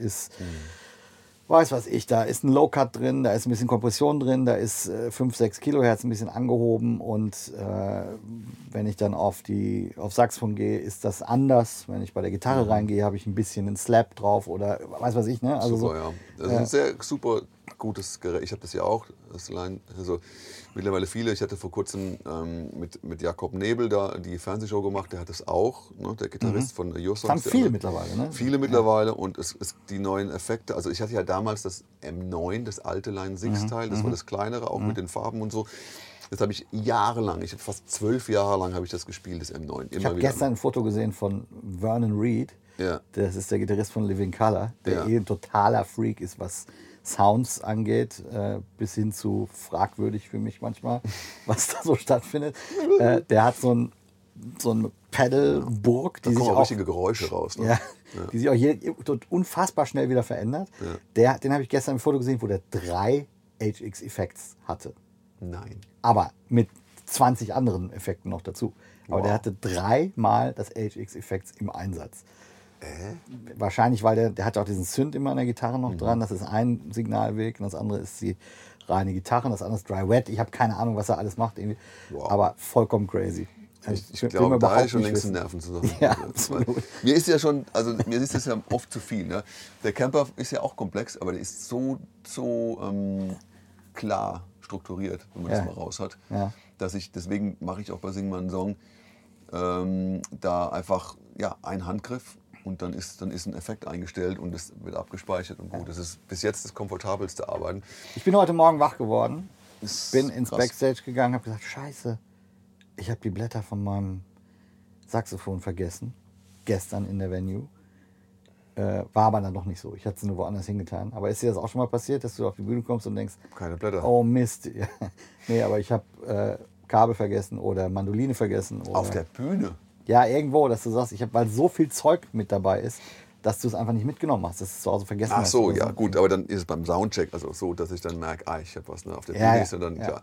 [SPEAKER 1] weiß was ich, da ist ein Low-Cut drin, da ist ein bisschen Kompression drin, da ist 5, 6 Kilohertz ein bisschen angehoben und wenn ich dann auf Saxophon gehe, ist das anders. Wenn ich bei der Gitarre reingehe, habe ich ein bisschen einen Slap drauf oder weiß was ich. Ne? Also
[SPEAKER 2] Super,
[SPEAKER 1] so,
[SPEAKER 2] ja. Das ist ein sehr super gutes Gerät. Ich habe das ja auch. Also mittlerweile viele. Ich hatte vor kurzem mit Jakob Nebel da die Fernsehshow gemacht. Der hat das auch, ne? Der Gitarrist von Your
[SPEAKER 1] das haben
[SPEAKER 2] Songs.
[SPEAKER 1] viele mittlerweile. Ne?
[SPEAKER 2] Viele mittlerweile und die neuen Effekte. Also ich hatte ja damals das M9, das alte Line 6 Teil. Das war das kleinere, auch mit den Farben und so. Das habe ich jahrelang, ich habe fast 12 Jahre lang habe ich das gespielt, das M9.
[SPEAKER 1] Ich habe gestern ein Foto gesehen von Vernon Reid.
[SPEAKER 2] Ja.
[SPEAKER 1] Das ist der Gitarrist von Living Colour, der
[SPEAKER 2] Ja.
[SPEAKER 1] ein totaler Freak ist, was Sounds angeht, bis hin zu fragwürdig für mich manchmal, was da so stattfindet. Der hat so eine Pedalburg,
[SPEAKER 2] Da
[SPEAKER 1] die sich
[SPEAKER 2] kommen auch
[SPEAKER 1] auch
[SPEAKER 2] richtige Geräusche raus. Ne?
[SPEAKER 1] die sich auch unfassbar schnell wieder verändert.
[SPEAKER 2] Ja.
[SPEAKER 1] Den habe ich gestern im Foto gesehen, wo der 3 HX Effects hatte.
[SPEAKER 2] Nein.
[SPEAKER 1] Aber mit 20 anderen Effekten noch dazu. Aber
[SPEAKER 2] Wow.
[SPEAKER 1] der hatte 3-mal das HX Effects im Einsatz. Wahrscheinlich, weil der hat auch diesen Synth immer an der Gitarre noch dran. Das ist ein Signalweg und das andere ist die reine Gitarre und das andere ist Dry Wet. Ich habe keine Ahnung, was er alles macht. Irgendwie.
[SPEAKER 2] Wow.
[SPEAKER 1] Aber vollkommen crazy.
[SPEAKER 2] Ich
[SPEAKER 1] will
[SPEAKER 2] glaube,
[SPEAKER 1] man
[SPEAKER 2] da
[SPEAKER 1] überhaupt
[SPEAKER 2] ist schon
[SPEAKER 1] nicht
[SPEAKER 2] längst ein
[SPEAKER 1] wissen.
[SPEAKER 2] Nervenzusammenbruch.
[SPEAKER 1] Ja,
[SPEAKER 2] jetzt,
[SPEAKER 1] absolut.
[SPEAKER 2] weil mir ist das ja oft zu viel. Ne? Der Camper ist ja auch komplex, aber der ist so klar strukturiert, wenn man das mal raus hat, dass deswegen mache ich auch bei Sing mal einen Song, da einfach ein Handgriff und dann ist ein Effekt eingestellt und es wird abgespeichert und gut. Das ist bis jetzt das komfortabelste Arbeiten.
[SPEAKER 1] Ich bin heute Morgen wach geworden,
[SPEAKER 2] Ist
[SPEAKER 1] bin ins
[SPEAKER 2] krass.
[SPEAKER 1] Backstage gegangen, habe gesagt, scheiße, ich habe die Blätter von meinem Saxophon vergessen, gestern in der Venue. War aber dann noch nicht so. Ich hatte sie nur woanders hingetan. Aber ist dir das auch schon mal passiert, dass du auf die Bühne kommst und denkst,
[SPEAKER 2] Keine Blätter.
[SPEAKER 1] oh Mist. Ja. Nee, aber ich habe Kabel vergessen oder Mandoline vergessen. Oder
[SPEAKER 2] Auf der Bühne.
[SPEAKER 1] ja, irgendwo, dass du sagst, weil so viel Zeug mit dabei ist, dass du es einfach nicht mitgenommen hast, dass du es zu Hause vergessen
[SPEAKER 2] Ach
[SPEAKER 1] hast.
[SPEAKER 2] so,
[SPEAKER 1] oder
[SPEAKER 2] ja, gut, aber dann ist es beim Soundcheck also so, dass ich dann merke, ich habe was auf der Playlist und dann, klar.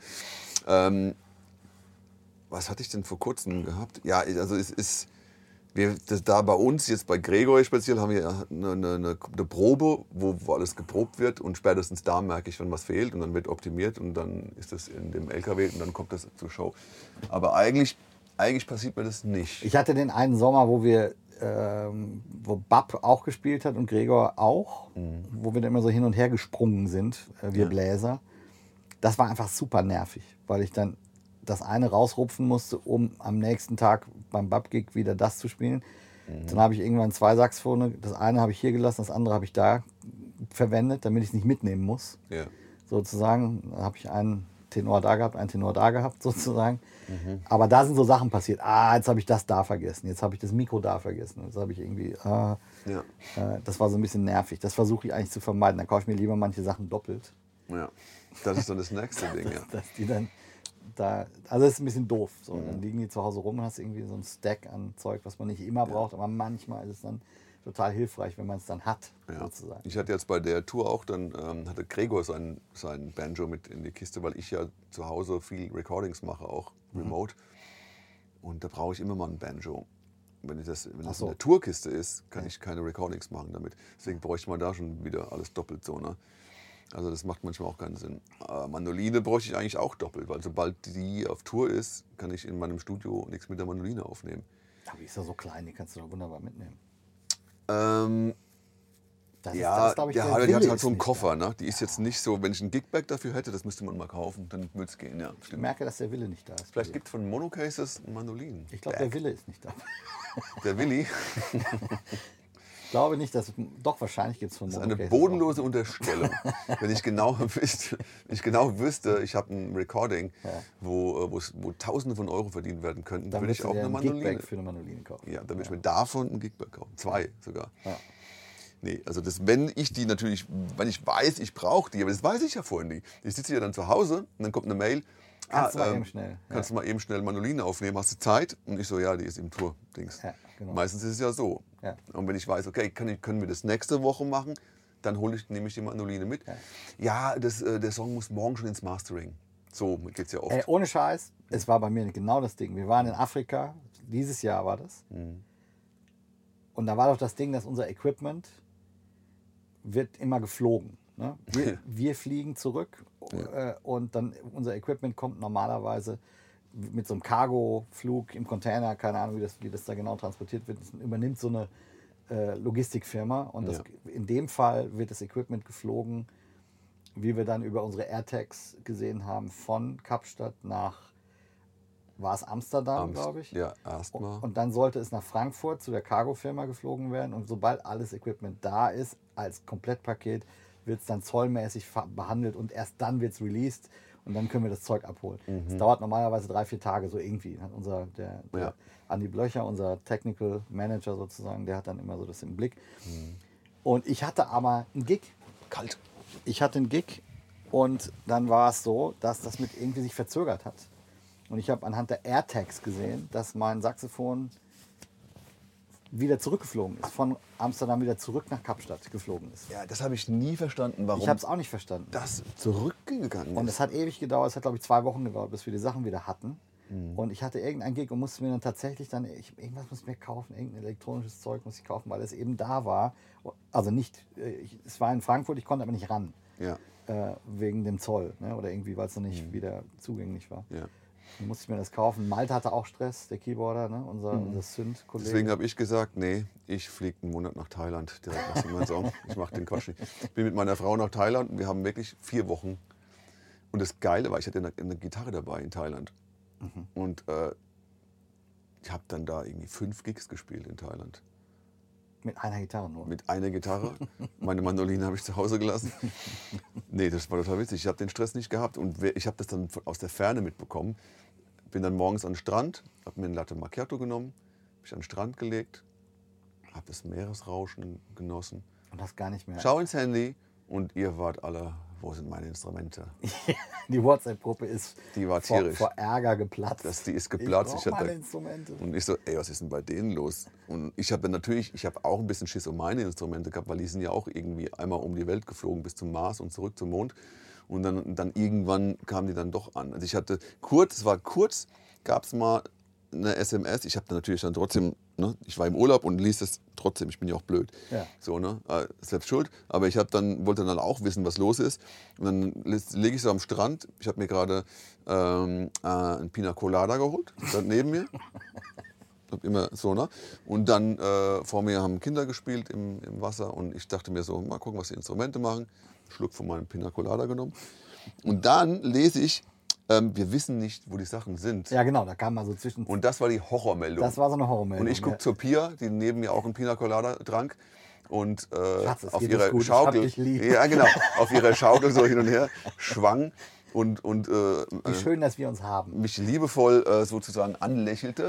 [SPEAKER 2] Was hatte ich denn vor kurzem gehabt? Ja, also es ist, da bei uns, jetzt bei Gregor speziell, haben wir eine Probe, wo alles geprobt wird und spätestens da merke ich, wenn was fehlt und dann wird optimiert und dann ist das in dem LKW und dann kommt das zur Show. Aber eigentlich passiert mir das nicht.
[SPEAKER 1] Ich hatte den einen Sommer, wo Bab auch gespielt hat und Gregor auch, wo wir dann immer so hin und her gesprungen sind, wir Bläser. Das war einfach super nervig, weil ich dann das eine rausrupfen musste, um am nächsten Tag beim Bab-Gig wieder das zu spielen. Dann habe ich irgendwann 2 Saxophone. Das eine habe ich hier gelassen, das andere habe ich da verwendet, damit ich es nicht mitnehmen muss.
[SPEAKER 2] Ja.
[SPEAKER 1] Sozusagen. Dann habe ich einen Tenor da gehabt, einen Tenor da gehabt, sozusagen. Aber da sind so Sachen passiert. Jetzt habe ich das da vergessen. Jetzt habe ich das Mikro da vergessen. Jetzt habe ich irgendwie. Das war so ein bisschen nervig. Das versuche ich eigentlich zu vermeiden. Dann kaufe ich mir lieber manche Sachen doppelt.
[SPEAKER 2] Ja, das ist so das nächste Ding, ja.
[SPEAKER 1] Dass die dann da, also das ist ein bisschen doof. So. Dann liegen die zu Hause rum und hast irgendwie so ein Stack an Zeug, was man nicht immer braucht, aber manchmal ist es dann total hilfreich, wenn man es dann hat, sozusagen.
[SPEAKER 2] Ich hatte jetzt bei der Tour auch, dann hatte Gregor sein Banjo mit in die Kiste, weil ich ja zu Hause viel Recordings mache, auch remote. Und da brauche ich immer mal ein Banjo. Wenn das in der Tourkiste ist, kann ich keine Recordings machen damit. Deswegen bräuchte man da schon wieder alles doppelt so, ne? Also das macht manchmal auch keinen Sinn. Mandoline bräuchte ich eigentlich auch doppelt, weil sobald die auf Tour ist, kann ich in meinem Studio nichts mit der Mandoline aufnehmen.
[SPEAKER 1] Aber die ist ja so klein, die kannst du doch wunderbar mitnehmen.
[SPEAKER 2] Die hat halt so einen Koffer, ne? Die ist jetzt nicht so, wenn ich ein Gigbag dafür hätte, das müsste man mal kaufen, dann würde es gehen, ja.
[SPEAKER 1] Ich merke, dass der Wille nicht da ist.
[SPEAKER 2] Vielleicht gibt es von Monocases Mandolinen.
[SPEAKER 1] Ich glaube, der Wille ist nicht da.
[SPEAKER 2] Der Willi?
[SPEAKER 1] Ich glaube nicht, dass. Doch, wahrscheinlich gibt es von
[SPEAKER 2] Monocases. Das ist eine bodenlose Unterstellung. Wenn ich genau wüsste, ich habe ein Recording, wo Tausende von Euro verdient werden könnten, dann würde ich auch eine Mandoline.
[SPEAKER 1] Gigbag für eine Mandoline kaufen.
[SPEAKER 2] Ja, dann würde ich mir davon ein Gigbag kaufen. 2 sogar.
[SPEAKER 1] Ja.
[SPEAKER 2] Nee, also wenn ich weiß, ich brauche die, aber das weiß ich ja vorhin nicht. Ich sitze ja dann zu Hause und dann kommt eine Mail.
[SPEAKER 1] Kannst du
[SPEAKER 2] mal eben schnell Mandoline aufnehmen, hast du Zeit? Und ich so, ja, die ist im Tour-Dings.
[SPEAKER 1] Ja, genau.
[SPEAKER 2] Meistens ist es ja so.
[SPEAKER 1] Ja.
[SPEAKER 2] Und wenn ich weiß, okay, können wir das nächste Woche machen, dann nehme ich die Mandoline mit. Ja, der Song muss morgen schon ins Mastering. So geht's ja oft.
[SPEAKER 1] Ohne Scheiß, es war bei mir genau das Ding. Wir waren in Afrika, dieses Jahr war das. Und da war doch das Ding, dass unser Equipment wird immer geflogen. Ne? Wir fliegen zurück und dann unser Equipment kommt normalerweise mit so einem Cargo-Flug im Container, keine Ahnung, wie das da genau transportiert wird. Das übernimmt so eine Logistikfirma und in dem Fall wird das Equipment geflogen, wie wir dann über unsere AirTags gesehen haben, von Kapstadt nach, war es Amsterdam, glaube ich?
[SPEAKER 2] Ja, erstmal.
[SPEAKER 1] Und dann sollte es nach Frankfurt zu der Cargo-Firma geflogen werden und sobald alles Equipment da ist, als Komplettpaket, wird es dann zollmäßig behandelt und erst dann wird es released und dann können wir das Zeug abholen. Das dauert normalerweise 3-4 Tage, so irgendwie. Der Andi Blöcher, unser Technical Manager sozusagen, der hat dann immer so das im Blick. Und ich hatte aber einen Gig.
[SPEAKER 2] Kalt.
[SPEAKER 1] Ich hatte einen Gig und dann war es so, dass das mit irgendwie sich verzögert hat. Und ich habe anhand der AirTags gesehen, dass mein Saxophon wieder zurückgeflogen ist. Von Amsterdam wieder zurück nach Kapstadt geflogen ist.
[SPEAKER 2] Ja, das habe ich nie verstanden, warum
[SPEAKER 1] Ich habe es auch nicht verstanden.
[SPEAKER 2] das zurückgegangen ist.
[SPEAKER 1] Und es hat ewig gedauert. Es hat, glaube ich, 2 Wochen gedauert, bis wir die Sachen wieder hatten. Und ich hatte irgendeinen Gig und musste mir dann tatsächlich irgendwas muss ich mir kaufen, irgendein elektronisches Zeug muss ich kaufen, weil es eben da war. Also nicht, es war in Frankfurt, ich konnte aber nicht ran.
[SPEAKER 2] Ja.
[SPEAKER 1] Wegen dem Zoll, ne? Oder irgendwie, weil es noch nicht wieder zugänglich war.
[SPEAKER 2] Ja.
[SPEAKER 1] Dann musste ich mir das kaufen. Malte hatte auch Stress, der Keyboarder, ne? unser Synth-Kollege.
[SPEAKER 2] Deswegen habe ich gesagt, nee, ich fliege einen Monat nach Thailand direkt nach meinem Song. Ich mache den Quatsch nicht. Ich bin mit meiner Frau nach Thailand und wir haben wirklich 4 Wochen. Und das Geile war, ich hatte eine Gitarre dabei in Thailand. Und ich habe dann da irgendwie 5 Gigs gespielt in Thailand.
[SPEAKER 1] Mit einer Gitarre nur?
[SPEAKER 2] Mit einer Gitarre. Meine Mandoline habe ich zu Hause gelassen. Nee, das war total witzig. Ich habe den Stress nicht gehabt. Und ich habe das dann aus der Ferne mitbekommen. Bin dann morgens an den Strand, habe mir ein Latte Macchiato genommen, mich an den Strand gelegt, habe das Meeresrauschen genossen.
[SPEAKER 1] Und hast gar nicht mehr...
[SPEAKER 2] Schau ins Handy und ihr wart alle wo sind meine Instrumente?
[SPEAKER 1] Die WhatsApp-Gruppe ist
[SPEAKER 2] Die war
[SPEAKER 1] vor,
[SPEAKER 2] tierisch.
[SPEAKER 1] vor Ärger geplatzt.
[SPEAKER 2] Die ist geplatzt.
[SPEAKER 1] Ich brauch meine Instrumente.
[SPEAKER 2] Und ich so, ey, was ist denn bei denen los? Und ich habe auch ein bisschen Schiss um meine Instrumente gehabt, weil die sind ja auch irgendwie einmal um die Welt geflogen bis zum Mars und zurück zum Mond. Und dann irgendwann kamen die dann doch an. Also ich hatte kurz, gab es mal eine SMS. Ich habe dann natürlich dann trotzdem, ne, ich war im Urlaub und ließ es trotzdem, ich bin ja auch blöd.
[SPEAKER 1] Ja.
[SPEAKER 2] So, ne, selbst schuld. Aber ich wollte dann auch wissen, was los ist. Und dann lege ich so am Strand. Ich habe mir gerade ein Pina Colada geholt, stand neben mir. Immer so, ne? Und dann vor mir haben Kinder gespielt im Wasser und ich dachte mir so, mal gucken, was die Instrumente machen. Schluck von meinem Pina Colada genommen. Und dann lese ich, wir wissen nicht, wo die Sachen sind.
[SPEAKER 1] Ja, genau, da kam mal so zwischen.
[SPEAKER 2] Und das war die Horrormeldung.
[SPEAKER 1] Das war so eine Horrormeldung.
[SPEAKER 2] Und ich gucke zur Pia, die neben mir auch einen Pina Colada trank. Und
[SPEAKER 1] Schatz, es
[SPEAKER 2] auf
[SPEAKER 1] geht
[SPEAKER 2] ihrer
[SPEAKER 1] uns gut, ich
[SPEAKER 2] Schaukel,
[SPEAKER 1] hab dich lieb.
[SPEAKER 2] ja genau, auf ihrer Schaukel so hin und her schwang und
[SPEAKER 1] Wie schön, dass wir uns haben.
[SPEAKER 2] mich liebevoll sozusagen anlächelte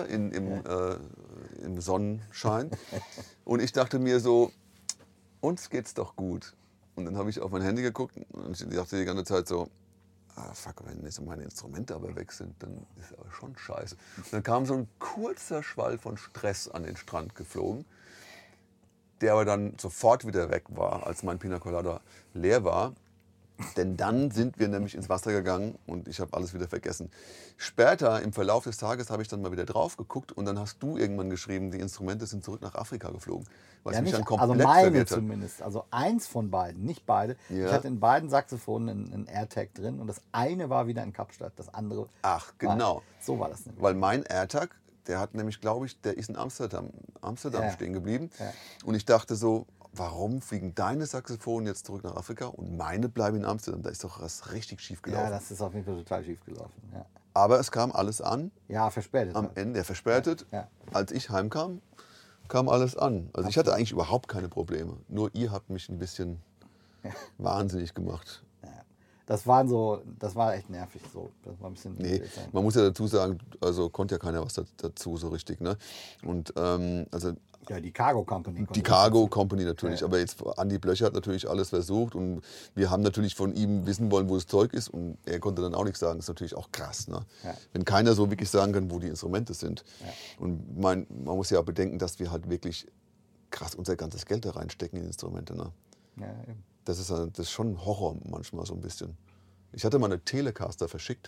[SPEAKER 2] im Sonnenschein. Und ich dachte mir so, uns geht's doch gut. Und dann habe ich auf mein Handy geguckt und ich dachte die ganze Zeit so, fuck, wenn jetzt meine Instrumente aber weg sind, dann ist aber schon scheiße. Und dann kam so ein kurzer Schwall von Stress an den Strand geflogen, der aber dann sofort wieder weg war, als mein Pina Colada leer war. Denn dann sind wir nämlich ins Wasser gegangen und ich habe alles wieder vergessen. Später, im Verlauf des Tages, habe ich dann mal wieder drauf geguckt und dann hast du irgendwann geschrieben, die Instrumente sind zurück nach Afrika geflogen. Was
[SPEAKER 1] Ja,
[SPEAKER 2] mich
[SPEAKER 1] nicht,
[SPEAKER 2] dann komplett
[SPEAKER 1] also meine
[SPEAKER 2] verwirrt hat.
[SPEAKER 1] zumindest. Also eins von beiden, nicht beide.
[SPEAKER 2] Ja.
[SPEAKER 1] Ich hatte in beiden Saxophonen einen AirTag drin und das eine war wieder in Kapstadt, das andere
[SPEAKER 2] Ach, genau.
[SPEAKER 1] war. So war das nämlich.
[SPEAKER 2] Weil mein AirTag, der hat nämlich, glaube ich, der ist in Amsterdam
[SPEAKER 1] Ja.
[SPEAKER 2] stehen geblieben.
[SPEAKER 1] Ja.
[SPEAKER 2] Und ich dachte so, warum fliegen deine Saxophone jetzt zurück nach Afrika und meine bleiben in Amsterdam? Da ist doch was richtig schief gelaufen.
[SPEAKER 1] Ja, das ist auf jeden Fall total schief gelaufen. Ja,
[SPEAKER 2] Aber es kam alles an,
[SPEAKER 1] ja verspätet.
[SPEAKER 2] am
[SPEAKER 1] halt.
[SPEAKER 2] Ende, verspätet.
[SPEAKER 1] Ja.
[SPEAKER 2] Als ich heimkam, kam alles an. Also ich hatte eigentlich überhaupt keine Probleme. Nur ihr habt mich ein bisschen wahnsinnig gemacht.
[SPEAKER 1] Das war echt nervig so. Das war ein bisschen
[SPEAKER 2] Nee,
[SPEAKER 1] seltsam.
[SPEAKER 2] man muss ja dazu sagen, also konnte ja keiner was dazu so richtig. Ne? Und also
[SPEAKER 1] Ja, die Cargo Company. konnte
[SPEAKER 2] die
[SPEAKER 1] das
[SPEAKER 2] Cargo
[SPEAKER 1] dazu.
[SPEAKER 2] Company natürlich,
[SPEAKER 1] Ja.
[SPEAKER 2] aber jetzt Andi Blöcher hat natürlich alles versucht und wir haben natürlich von ihm wissen wollen, wo das Zeug ist und er konnte dann auch nichts sagen. Das ist natürlich auch krass, ne?
[SPEAKER 1] Ja.
[SPEAKER 2] Wenn keiner so wirklich sagen kann, wo die Instrumente sind.
[SPEAKER 1] Ja.
[SPEAKER 2] Und man muss ja auch bedenken, dass wir halt wirklich krass unser ganzes Geld da reinstecken in Instrumente. Ne?
[SPEAKER 1] Ja, eben.
[SPEAKER 2] Das ist schon ein Horror manchmal so ein bisschen. Ich hatte mal eine Telecaster verschickt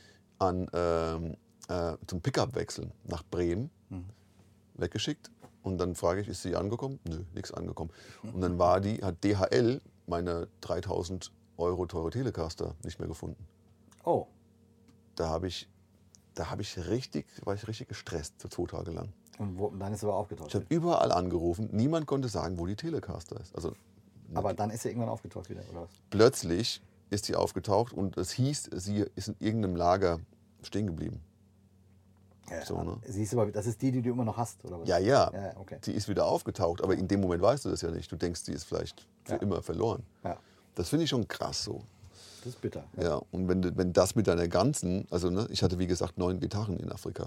[SPEAKER 2] zum Pickup-Wechseln nach Bremen, weggeschickt. Und dann frage ich, ist sie angekommen? Nö, nichts angekommen. Und dann hat DHL meine 3.000 € teure Telecaster nicht mehr gefunden.
[SPEAKER 1] Oh,
[SPEAKER 2] War ich richtig gestresst für 2 Tage lang.
[SPEAKER 1] und dann ist er aber aufgetaucht.
[SPEAKER 2] Ich habe überall angerufen, niemand konnte sagen, wo die Telecaster ist. Also
[SPEAKER 1] Aber dann ist er irgendwann aufgetaucht wieder, oder was?
[SPEAKER 2] plötzlich ist sie aufgetaucht und es hieß, sie ist in irgendeinem Lager stehen geblieben.
[SPEAKER 1] Ja,
[SPEAKER 2] So, ne?
[SPEAKER 1] siehst du, das ist die du immer noch hast, oder was?
[SPEAKER 2] Ja.
[SPEAKER 1] Ja, okay.
[SPEAKER 2] Sie ist wieder aufgetaucht, aber in dem Moment weißt du das ja nicht. Du denkst, sie ist vielleicht für
[SPEAKER 1] Ja.
[SPEAKER 2] immer verloren.
[SPEAKER 1] Ja,
[SPEAKER 2] Das finde ich schon krass so.
[SPEAKER 1] das ist bitter.
[SPEAKER 2] Ja, und wenn das mit deiner ganzen, also ne, ich hatte wie gesagt 9 Gitarren in Afrika.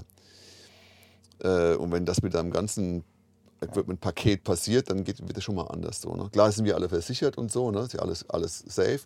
[SPEAKER 2] Und wenn das mit deinem ganzen Equipment-Paket passiert, dann wird das schon mal anders. So, ne? Klar sind wir alle versichert und so, ne? Ist ja alles safe.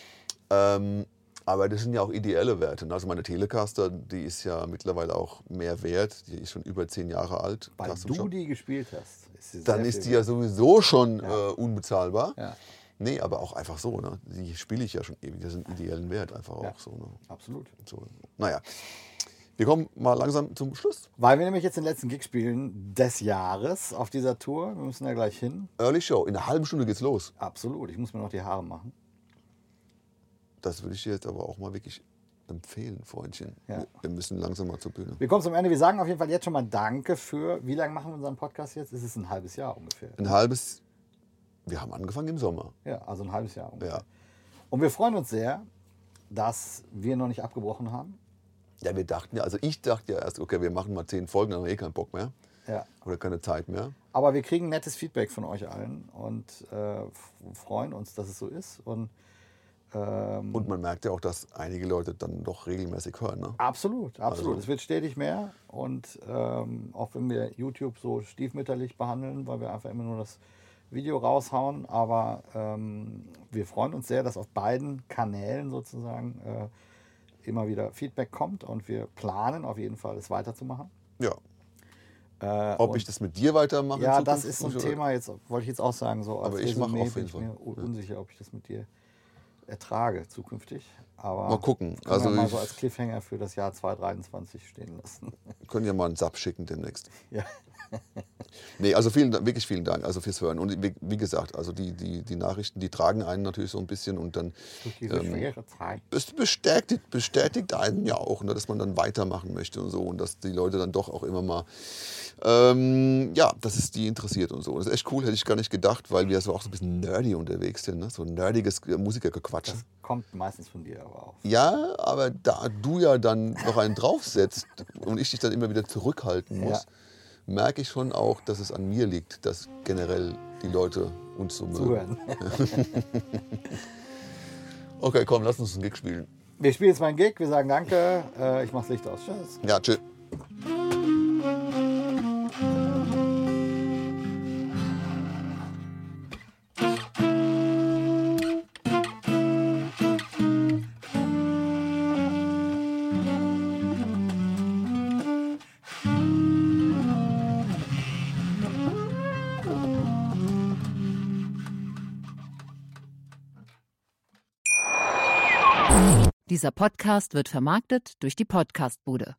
[SPEAKER 2] Aber das sind ja auch ideelle Werte. Ne? Also meine Telecaster, die ist ja mittlerweile auch mehr wert. Die ist schon über 10 Jahre alt.
[SPEAKER 1] Weil
[SPEAKER 2] Custom
[SPEAKER 1] du
[SPEAKER 2] Shop.
[SPEAKER 1] die gespielt hast. Ist sie
[SPEAKER 2] Dann
[SPEAKER 1] sehr
[SPEAKER 2] ist
[SPEAKER 1] viel
[SPEAKER 2] die ja sowieso schon
[SPEAKER 1] Ja.
[SPEAKER 2] unbezahlbar.
[SPEAKER 1] Ja,
[SPEAKER 2] Nee, aber auch einfach so. Ne? Die spiele ich ja schon ewig. Das ist einen ideellen Wert einfach
[SPEAKER 1] Ja.
[SPEAKER 2] auch so. Ne?
[SPEAKER 1] absolut.
[SPEAKER 2] So. Naja, wir kommen mal langsam zum Schluss.
[SPEAKER 1] Weil wir nämlich jetzt den letzten Gig spielen des Jahres auf dieser Tour. Wir müssen da gleich hin.
[SPEAKER 2] Early Show, in einer halben Stunde geht's los.
[SPEAKER 1] Absolut. Ich muss mir noch die Haare machen.
[SPEAKER 2] Das würde ich dir jetzt aber auch mal wirklich empfehlen, Freundchen.
[SPEAKER 1] Ja.
[SPEAKER 2] Wir müssen langsam mal zur Bühne.
[SPEAKER 1] Wir kommen zum Ende. Wir sagen auf jeden Fall jetzt schon mal Danke für, wie lange machen wir unseren Podcast jetzt? Es ist ein halbes Jahr ungefähr.
[SPEAKER 2] Wir haben angefangen im Sommer.
[SPEAKER 1] Ja, also ein halbes Jahr ungefähr.
[SPEAKER 2] Ja.
[SPEAKER 1] Und wir freuen uns sehr, dass wir noch nicht abgebrochen haben.
[SPEAKER 2] Ja, ich dachte ja erst, okay, wir machen mal 10 Folgen, dann haben wir eh keinen Bock mehr.
[SPEAKER 1] Ja.
[SPEAKER 2] Oder keine Zeit mehr.
[SPEAKER 1] Aber wir kriegen nettes Feedback von euch allen und freuen uns, dass es so ist. Und
[SPEAKER 2] Und man merkt ja auch, dass einige Leute dann doch regelmäßig hören. Ne?
[SPEAKER 1] absolut.
[SPEAKER 2] Also-
[SPEAKER 1] Es wird stetig mehr. Und auch wenn wir YouTube so stiefmütterlich behandeln, weil wir einfach immer nur das Video raushauen, aber wir freuen uns sehr, dass auf beiden Kanälen sozusagen immer wieder Feedback kommt und wir planen auf jeden Fall, es weiterzumachen.
[SPEAKER 2] Ja. Ob ich das mit dir weitermache?
[SPEAKER 1] Ja, das ist so ein Thema, jetzt wollte ich jetzt auch sagen, so als
[SPEAKER 2] aber ich mache auf
[SPEAKER 1] bin
[SPEAKER 2] jeden
[SPEAKER 1] ich
[SPEAKER 2] Fall.
[SPEAKER 1] mir unsicher, ob ich das mit dir ertrage zukünftig. Aber
[SPEAKER 2] mal gucken.
[SPEAKER 1] Können
[SPEAKER 2] Also
[SPEAKER 1] wir mal so als Cliffhanger für das Jahr 2023 stehen lassen.
[SPEAKER 2] Können ja mal einen Sub schicken demnächst.
[SPEAKER 1] Ja.
[SPEAKER 2] Nee, also wirklich vielen Dank also fürs Hören. Und wie gesagt, also die Nachrichten, die tragen einen natürlich so ein bisschen und dann
[SPEAKER 1] Durch diese schwere Zeit.
[SPEAKER 2] es bestätigt einen ja auch, ne, dass man dann weitermachen möchte und so und dass die Leute dann doch auch immer mal, dass es die interessiert und so. Das ist echt cool, hätte ich gar nicht gedacht, weil wir so auch so ein bisschen nerdy unterwegs sind, ne? So nerdiges Musikergequatsch.
[SPEAKER 1] Das kommt meistens von dir aber auch.
[SPEAKER 2] Ja, aber da du ja dann noch einen draufsetzt und ich dich dann immer wieder zurückhalten muss, merke ich schon auch, dass es an mir liegt, dass generell die Leute uns so mögen.
[SPEAKER 1] Zuhören.
[SPEAKER 2] Okay, komm, lass uns einen Gig spielen.
[SPEAKER 1] Wir spielen jetzt mal einen Gig, wir sagen danke, ich mach's Licht aus. Tschüss.
[SPEAKER 2] Ja, tschüss.
[SPEAKER 3] Dieser Podcast wird vermarktet durch die Podcastbude.